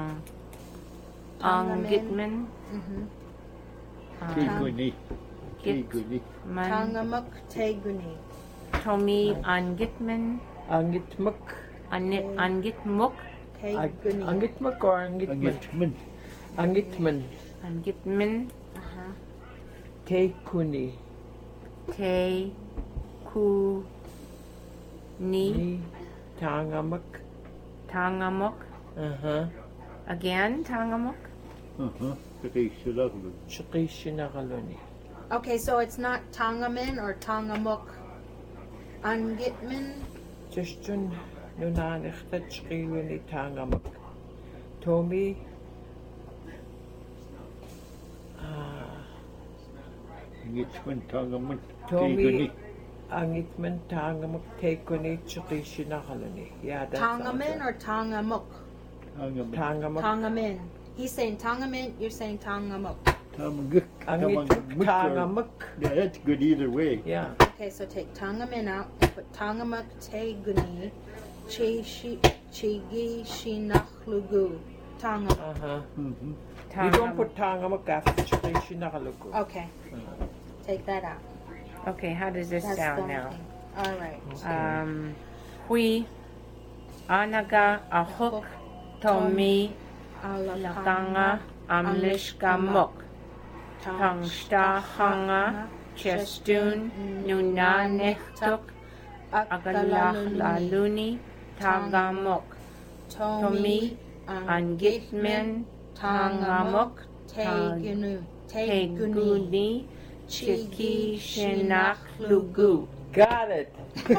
Angitman, Mm-hmm. Hey, goody. Hey, Git goody. Man, Tangamuk Teguni. Tomi Angitman, Angitmak. Angitmuk, Teguni. Angitmak or Angitman? Angitman. Angitman. Angitmin, Te kuni. Te Ku Ni, Ni. Tangamak. Tangamuk, Uh-huh. again Tangamuk, Chiqishinaqaluni. Okay, so it's not Tangamin or Tangamuk. Angitmin. Tishjun nunanichta chiqiwini tangamak. Tomi Ngitman Tangaman. Tomi angitman tangamak tekuni chiqishinaqaluni. Yeah, that's Tangamin or Tangamuk? Tangamak. Tangamin. He's saying Tangamin, you're saying Tangamuk. Angit tangamak. Yeah, that's good either way. Yeah. Okay, so take Tangamin out and put Tangamuk Teguni Chigi Shinachlugu. Tangamuk. Uh-huh. Mm-hmm. You don't put tangamak after chiqishinaqaluku. Okay. Take that out. Okay, how does this That's sound the now? thing. All right. Hui, anaga, ahuk, tomi, lakanga, amlishkamuk, tangsta hanga, chestun, nunanechtuk, agalaluni, tagamuk, tomi, angitmen, tangamuk, teguni, chiki, shinach, lugu. Got it.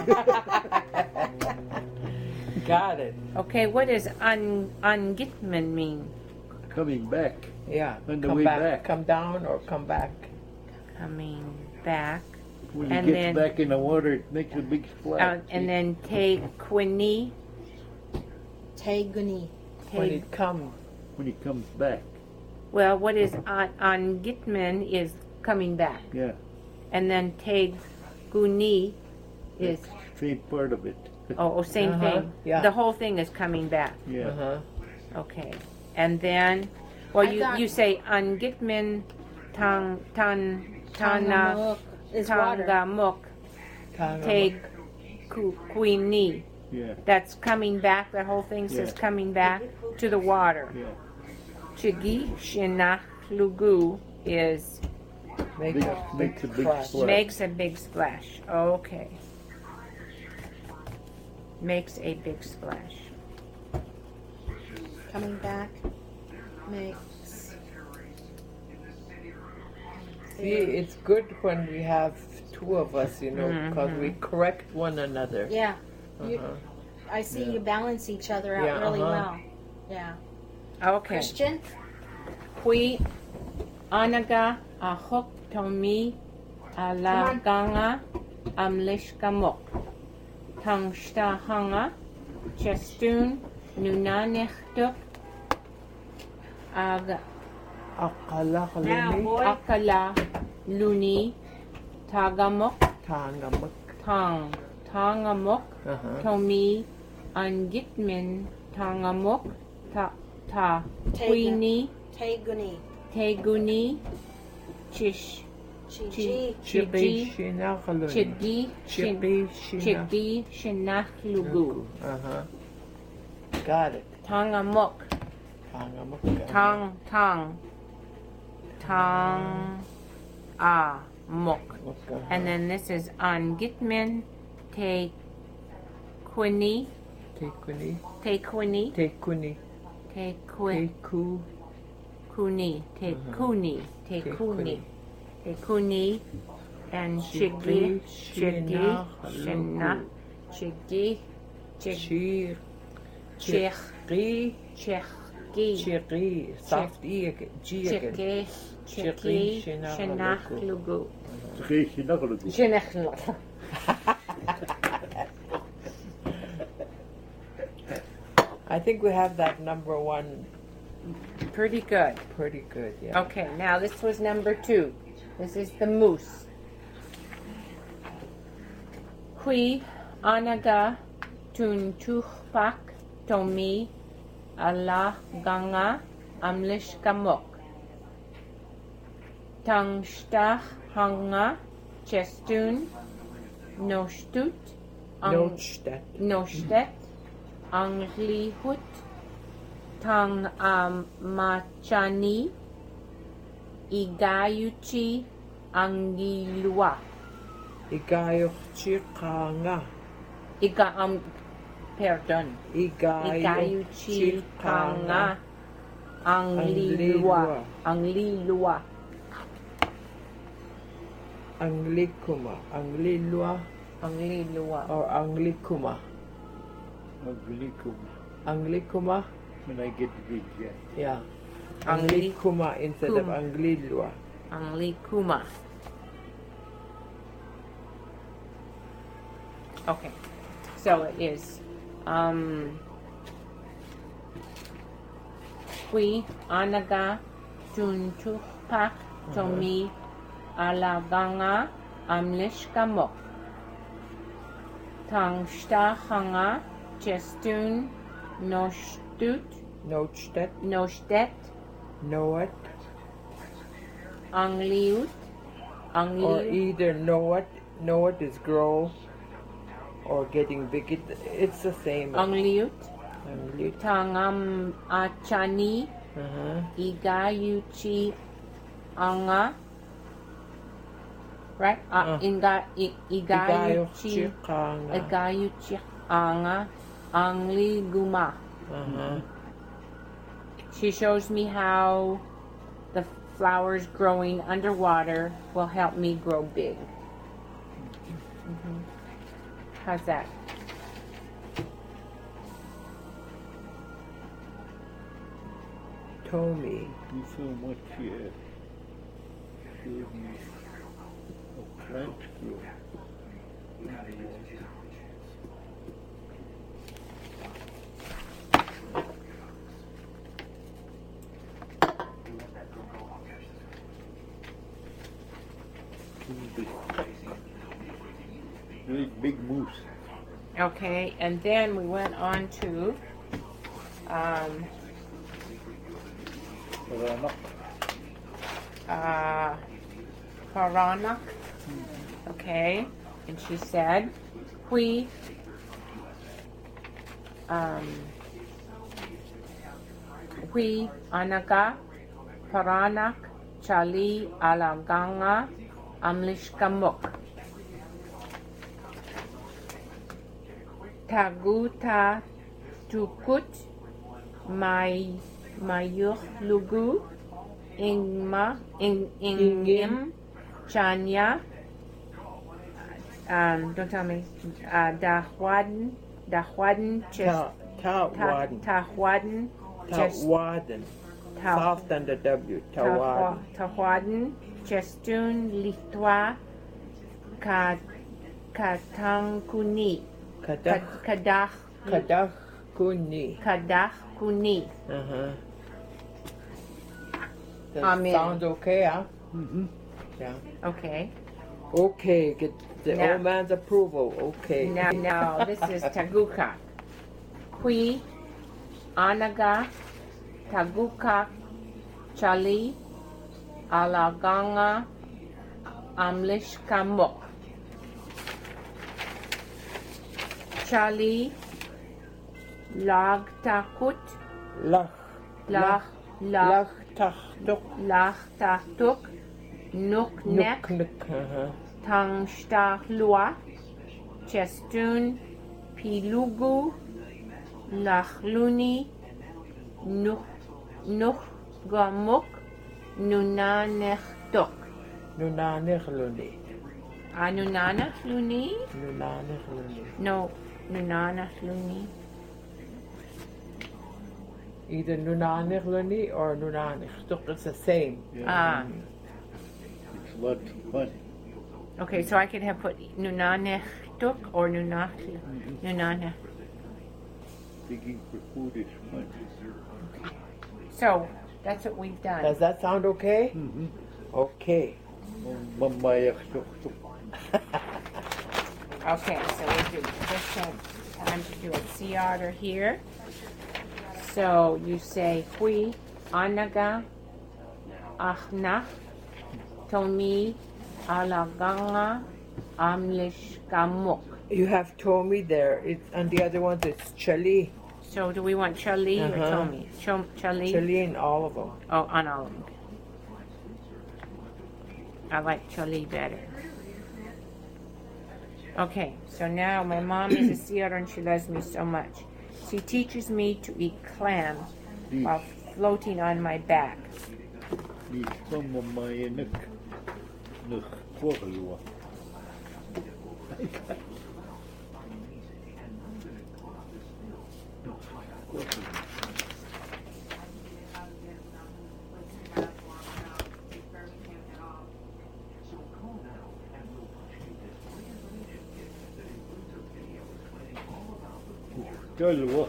Got it. Okay, what does ungitman mean? Coming back. Yeah. On the Come way back. back. Come down or come back. Coming back. When And he then- gets back in the water, it makes a big splash. And then tequini. Teguni. When it comes. when he comes back. Well, what is ungitman is coming back. Yeah, And then teguni is, same part of it. same Uh-huh, thing. yeah. The whole thing is coming back. Yeah. Uh-huh. Okay. And then, well, I thought- you say ungitman tana Tangamuk is water. tangamuk Tangamak. tequini. Yeah, That's coming back. The whole thing says Yeah. coming back to the water. yeah. Chigi shinach lugu is Makes Makes a big crash. splash. makes a big splash. Okay. Makes a big splash. Coming back makes. See, it's good when we have two of us, because we correct one another. Yeah. You, Uh-huh. I see Yeah. you balance each other out Yeah, really uh-huh. well. Yeah. Okay. Christian? Hui anaga ahok tomi alaganga amlishkamok. Tangsta hanga chestun nunanechtuk ag Akala Now, kaluni. boy. akala luni tagamok Tangamak. tangamok Uh-huh. tomi angitmin tangamok ta quini Teguni. teguni chish Chigi. chigi Chiqishinaqaluni. chigi Chiqishina- chigi shinach lugu Uh-huh. Got it. tangamok Tangamak. tang mok. Okay. And then this is angitmin te quini Tekuni. te quini Tekuni. te qui Teku. kuni te kuni te kuni te kuni and chigi chigi shina chigi chig Chir. chig Chiri. chigi Chiri. Soft E again. G again. chigi chigi shinach lugu shinach lugu. I think we have that number one Pretty good. pretty good, yeah. Okay, now this was number 2. This is the moose. Hui anaga tun tuhpak tomi ala ganga amlish kamok. Tangstach hanga chestun nostut Notstedt. nostet anglihut tang machani igayuchi angilua Igayuchi Kanga. pardon Igayuchi igayuchi kanga Anglilua. Anglilua. Anglikuma. Anglilua Anglilua. or Anglikuma. Anglikum. Anglikuma? When I get big, yeah. Yeah. Angli- Anglikuma instead of Kum. Anglilua. Anglikuma. Okay, so it is Hui anaga tuntupak tomi alaganga amlishkamok tangstahanga chestun nostut Nochtet. nostet Noet. angliut Or angliut either Noet is grow or getting big. It's the same. angliut Anglit. tangam achani Uh-huh. igayuchi anga right igayuchi Chikanga. igayuchi anga angli guma. Uh-huh. She shows me how the flowers growing underwater will help me grow big. How's that? Tomi. You so much here. Showed me how plants grow. Really big moose. Okay, and then we went on to Paranak. Okay, and she said, Hui anaga Paranak Chali Alaganga Amlishkamuk Taguta Tukut Mayuh Lugu Ingim Chanya don't tell me Dahwaden Tawaden. Tahwaden Tawaden. Soft on the W. Tawaden. Tahwaden Chestun Litwa Katangkuni Kadach. Kadach Kuni. Kadakuni. Uh-huh. That Amen. sounds okay, huh? Mm-hmm. Yeah. Okay. Okay, get the Now- old man's approval. Okay. Now this is Taguka. Hui Anaga Taguka Chali Alaganga Amlishkamok Chali Lagtakut Lach. Lach Lach tachtuk. Lachtatuk Nuknek Nuk. Uh-huh. Tangstahlua Chestun Pilugu Lachluni Nuhgamuk Nunanechtok Nunanich luni. Nunanechluni? Nunanich luni. No, Nunanechluni. Either Nunanich luni or Nunanich. It's the same. Ah, It's lots of fun. okay, so I could have put Nunanechtok or Nunanech. Digging for food is fun. So, that's what we've done. Does that sound okay? Mm-hmm. Okay. Okay, so we do just have time to do a sea otter here. So you say Hui Anaga Achnach Tomi Alaganga Amlishkamuk. You have Tomi there. It's on the other ones. It's Chali. So do we want Chali or Uh-huh. Tomi? Chali? Chali in all of them. Oh, on all of them. I like Chali better. Okay, so now my mom is a sea otter and she loves me so much. She teaches me to eat clams while floating on my back. Ni sama mai nuk korlua. Tölva.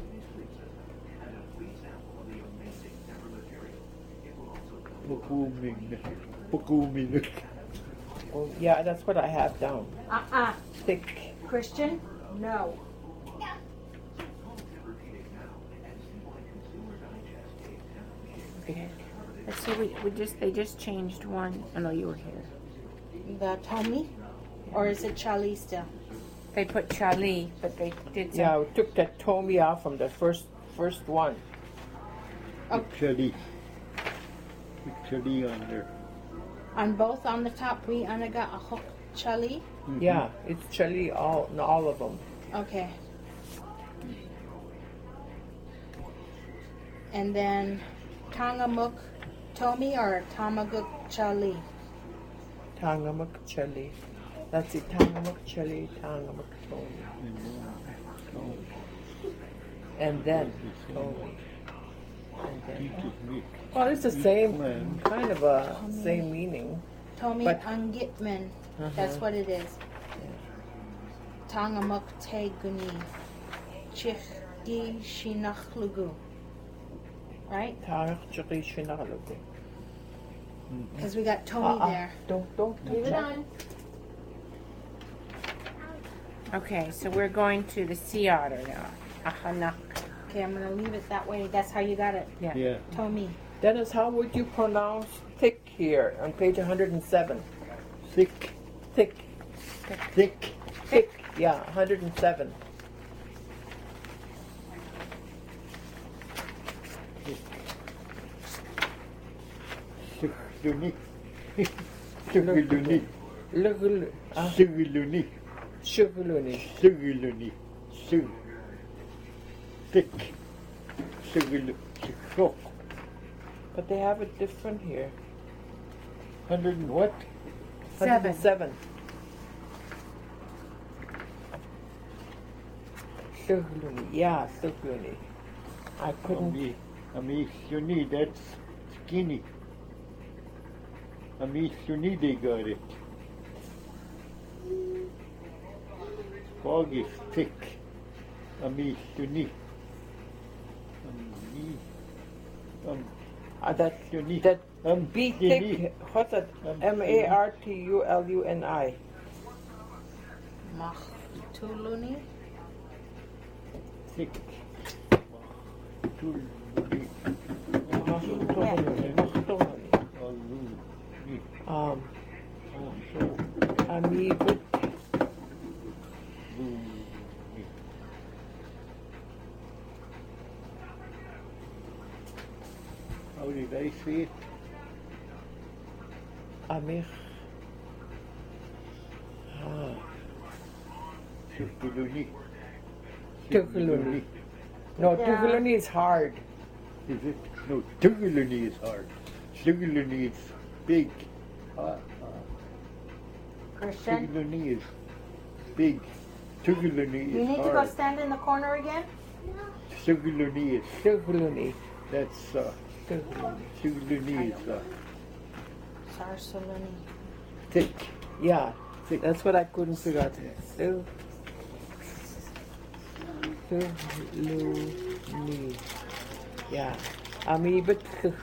Pukuming. Oh, yeah, that's what I have down. Thick. Christian? No. Okay. Let's see. They just changed one. I know you were here. The Tommy? Or is it Charlie still? They put Charlie, but they did some. Yeah, we took that Tommy off from the first one. Chili on there. On both on the top, we anaga ahok Charlie. Yeah, it's chili all of them. Okay. And then Tangamuk Tommy or Tamaguk Charlie? Tangamuk chili. That's it. Tangamuk chili, Tangamuk Tommy. And then Tommy. And then. Well, it's the same kind of a same meaning. Tommy But- Angitman. That's what it is. Tangamuk Teguni. Chikdi Shinachlugu. Right? Tangamuk chili shinagalugu. Because we got Tommy there. Don't Leave it on. Okay, so we're going to the sea otter now. Ahanak. Okay, I'm going to leave it that way. That's how you got it. Yeah. Tommy. Dennis, how would you pronounce thick here on page 107? Thick. Thick. Thick. Thick. Yeah, 107. Sugiluni. Sugiluni. Sugiluni. Sugarluni. Sugiluni. Sug. Thick. Sugiluni. Sug. But they have it different here. 100 and what? 107. Sugarluni. Yeah, Sugarluni. I couldn't. Amisuni, that's skinny. Amisuni, they got it. Fog is thick. Amisuni. That be thick. What's that? Martuluni. Machtuluni. Thick. Amoeba. How did I say it? Amir. Sugiluni. Tuguluni. No, Tuguluni is hard. Is it? No, Tugiluni is hard. Sugiluni is big. Christian. Tugiluni is big. Tugiluni is You need hard. to go stand in the corner again? Sugiluni is, Tuguluni. that's, Sugiluni is Sarsuluni. thick. Yeah, Thick. that's what I couldn't figure out. Tuguluni. Yeah. Amoeba.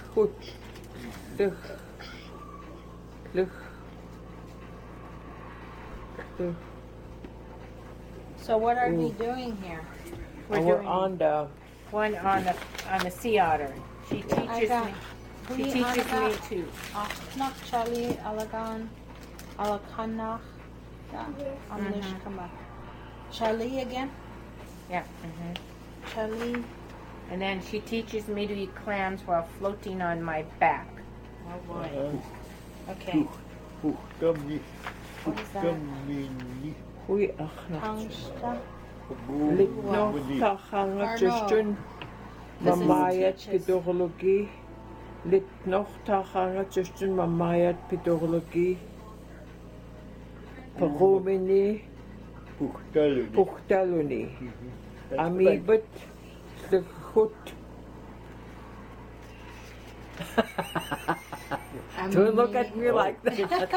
So what are we doing here? We're doing on the. One on the sea otter. She teaches got- me. She teaches me too. Achnak Charlie Alagan Alakanach. Amnishkama. Charlie again? Yeah. Charlie. And then she teaches me to eat clams while floating on my back. Oh boy. Okay. Puhkami. What is that? Puhkamini. We Angsta. Litno Tachanga Justin. Mamayat teaches. pedology. Lit noch tachanga justin mamayat pedology. Paromini Puhtaluni. puhtaluni. That's Amibut the hut. Don't look at me like that.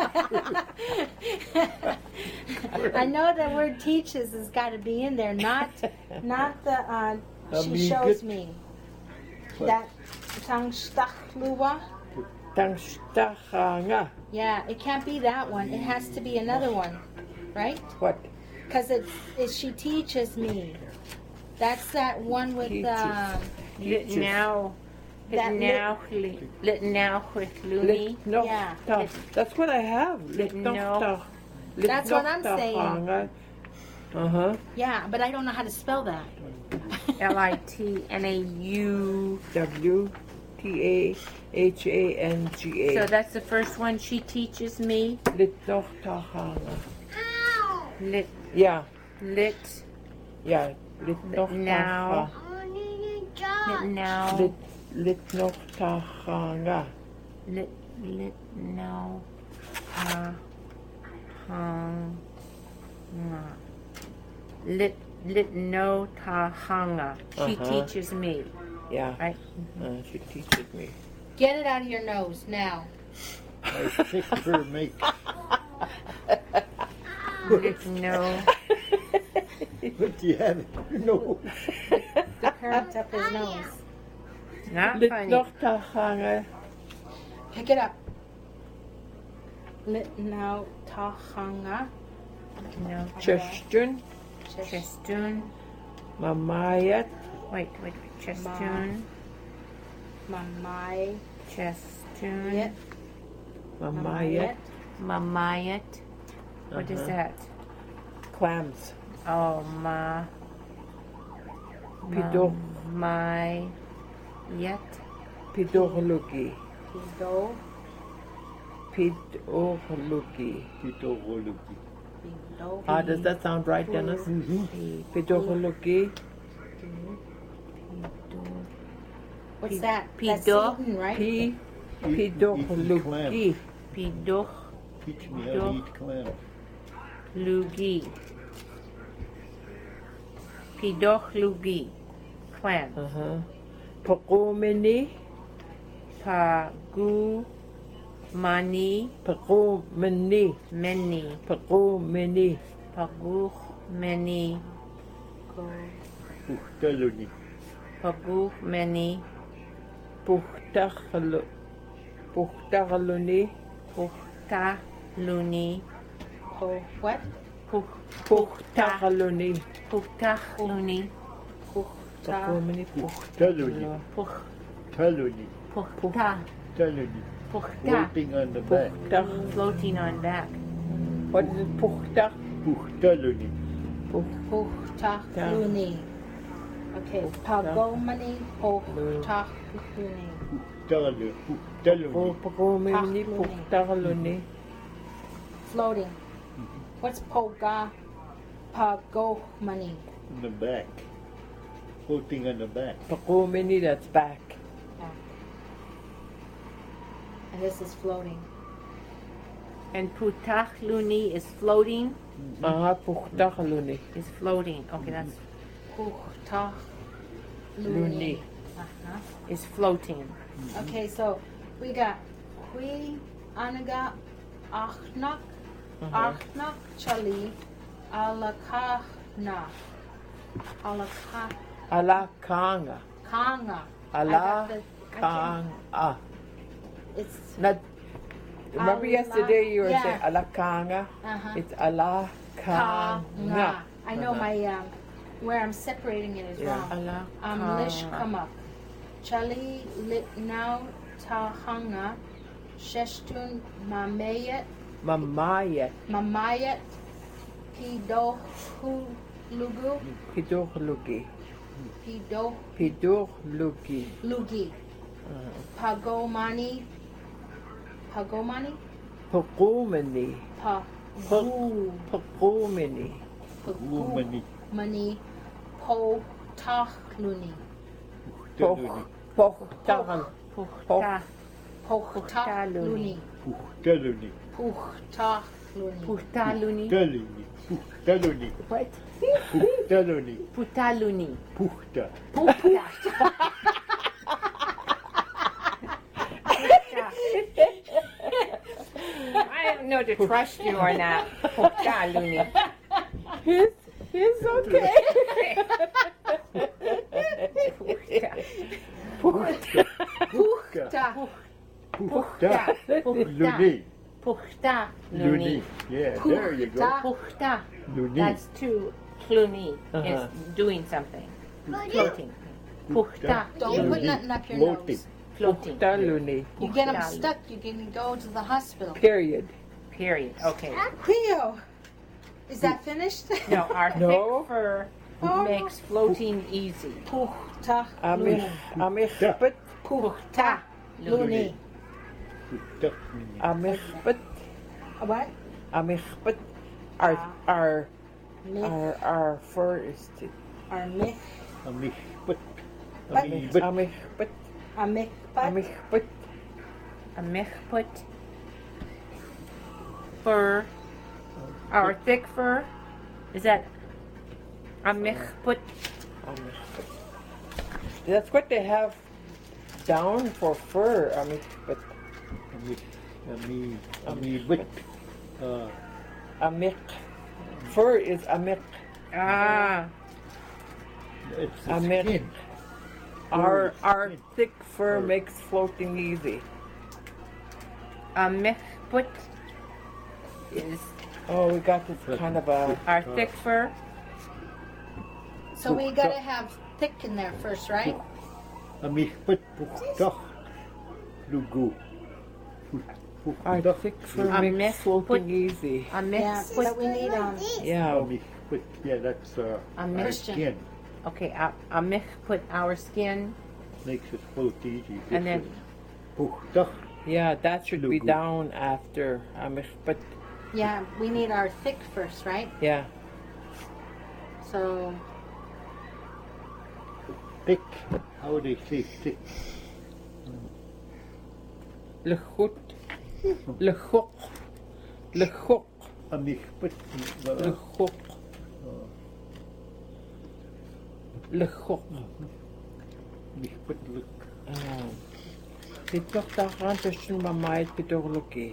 I know the word teaches has got to be in there, not the she shows me. That tangstakluwa. Tangstachanga. Yeah, it can't be that one. It has to be another one, right? What? Because it's she teaches me. That's that one with Lit now. That Lit now with Looney. Lit noch Yeah. tach. That's what I have. Lit Lit noch noch. tach. Lit That's noch what I'm saying. tachanga. Uh-huh. yeah, but I don't know how to spell that. Litnau. WTAHANGA. So that's the first one she teaches me. Lit noch tachanga. Lit. Yeah. Lit. Yeah. Lit noch now. tacha. Lit now. Lit noch tachanga. Lit now. Lit no tahanga. She Uh-huh. teaches me. Yeah. Right? She teaches me. Get it out of your nose now. I think for make. Lit no. What do you have? No. The current up his nose. Not Lit funny. noch tachanga. Pick it up. Lit now tahanga. No. Chestun. Chestun. Mamayat. Wait. Chestun. Mamai. Chestun. Yet. Mamayat. Mamayat. What is Uh-huh. that? Clams. Oh, Pidor. my yet. Pidorlugi. Pido. Pidorlugi. Pitologi. Pido. Does that sound right, Dennis? Pidorlugi. What's that? That's Pido. Satan, right? Pidorlugi. Pidoch Teach me how to eat clams. lugi. Pidoch lugi. Clam. Uh-huh. Pagomini. Pagu mani Pagomini. meni. Pagomini. Pagu meni. Puhtaluni. Pagu meni. Puhtarluni. Puhta luni. Oh, what? Puhtarluni. Puhta luni. Pagomini. Puhtaluni. Puhta. Taluni. Puhta. Taluni. Puhta. Floating on the back. Floating on back. What is it? Puhtar? Puhtaluni. Puhtahluni. Okay. Pagomani. Puhtahluni. Puhtalu. Puhtaluni. Pagomini. Puhtarluni. Floating. What's poga? Pagomani. On the back. Floating on the back. Pagomini, that's back. And this is floating. And Putach luni is floating. Puhtarluni. Is floating. Okay, that's Puhtahluni. Uh-huh. is floating. Okay, so we got Hui, Anaga, Achnak, Achnak, Chali, Alakahna, Alakah, Alakanga. Kanga. I got the- I Alakanga. It's Not, remember yesterday you were yeah. saying Alakanga? uh-huh. It's Alakanga. Kanga. I know my where I'm separating it is Yeah. wrong. Lish come up. Chali lit now tahanga, Sheshtun mamayet, Mamayat. mamayet, Pido lugu, Pidorlugi. Pido Pidorlugi. lugi, Pagomani, Pagomani, Pagomini. Pagu, Pagomini. Woomani. Mani, Po Tahluni. Puhtaluni. Puhtal. Puhta. Puhtaluni. Puhtaluni. Puhtaluni. Puhtaluni. Puhtaluni. Puhtaluni. What? Puhtaluni. Puhtaluni. Puhta. I don't know to trust you or not. Puhtaluni. He's okay. Puhta. Puhta. Puhta. Puhta. Luni. Puhta. Luni. Luni. Yeah, there you go. Puhta. Luni. That's to Cluny. It's doing something. Floating. Puhta. Don't put nothing up your Floating. nose. Floating. Puhtaluni. You get them Puhtaluni. stuck, you can go to the hospital. Period. Period. Okay. Theo, is that finished? No, our No. thick fur makes floating easy. Amich, but Puhta. Luni. Puhta. amich, but What? but our fur is thick. Armich. Amishpat. What? Amishpat. Amich, but A mechput. Fur. Our thick fur. Is that a mechput? That's what they have down for fur. Amich, but Amibit. amich. Fur is amich. Ah. It's the Amich. skin. Our Fur. thick fur makes floating easy. A mechput is Oh, we got this kind of a. our thick fur. So we gotta have thick in there first, right? Amishpat. Puhta. Lugu. Our Puhta. thick fur A makes mech floating put- easy. A Yeah, mechput. but we need Yeah. Amishpat. Yeah, that's A our mech. skin. Okay. A mechput. Our skin, Makes it float easy. and then Puhta. Yeah, that should be Lugu. down after amich, but yeah, we need our thick first, right? yeah. So Thick. How would they say thick? Lechut. Lechuk. Lechuk. Amishpat. Lechuk. Lechuk. Amishpat. Look. Dit nog daran tussen mamait pitologie.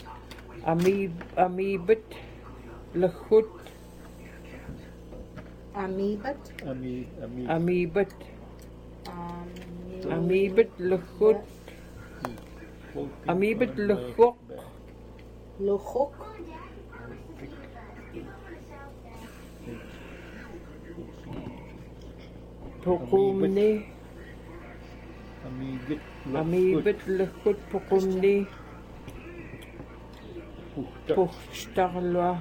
Amibet. Lechut. amoebet. Amibet. Amibet. Lechut. Amibet. Lechuk. Luchuk. Pokumni. Amibit. Amibet. Lechut. Pokumni. Puhta. Puchtarlwa.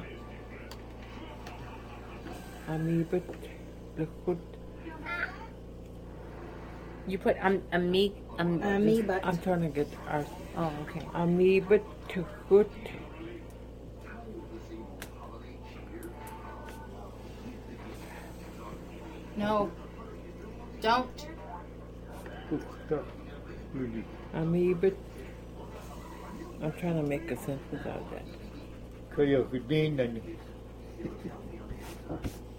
Amibet. Lechut. you put Amoebet. I'm trying to get our Oh, okay. amibet to good. No. Don't. Puhta. Luni. Amibet. I'm trying to make a sentence out of that. Kaya hudin na ni.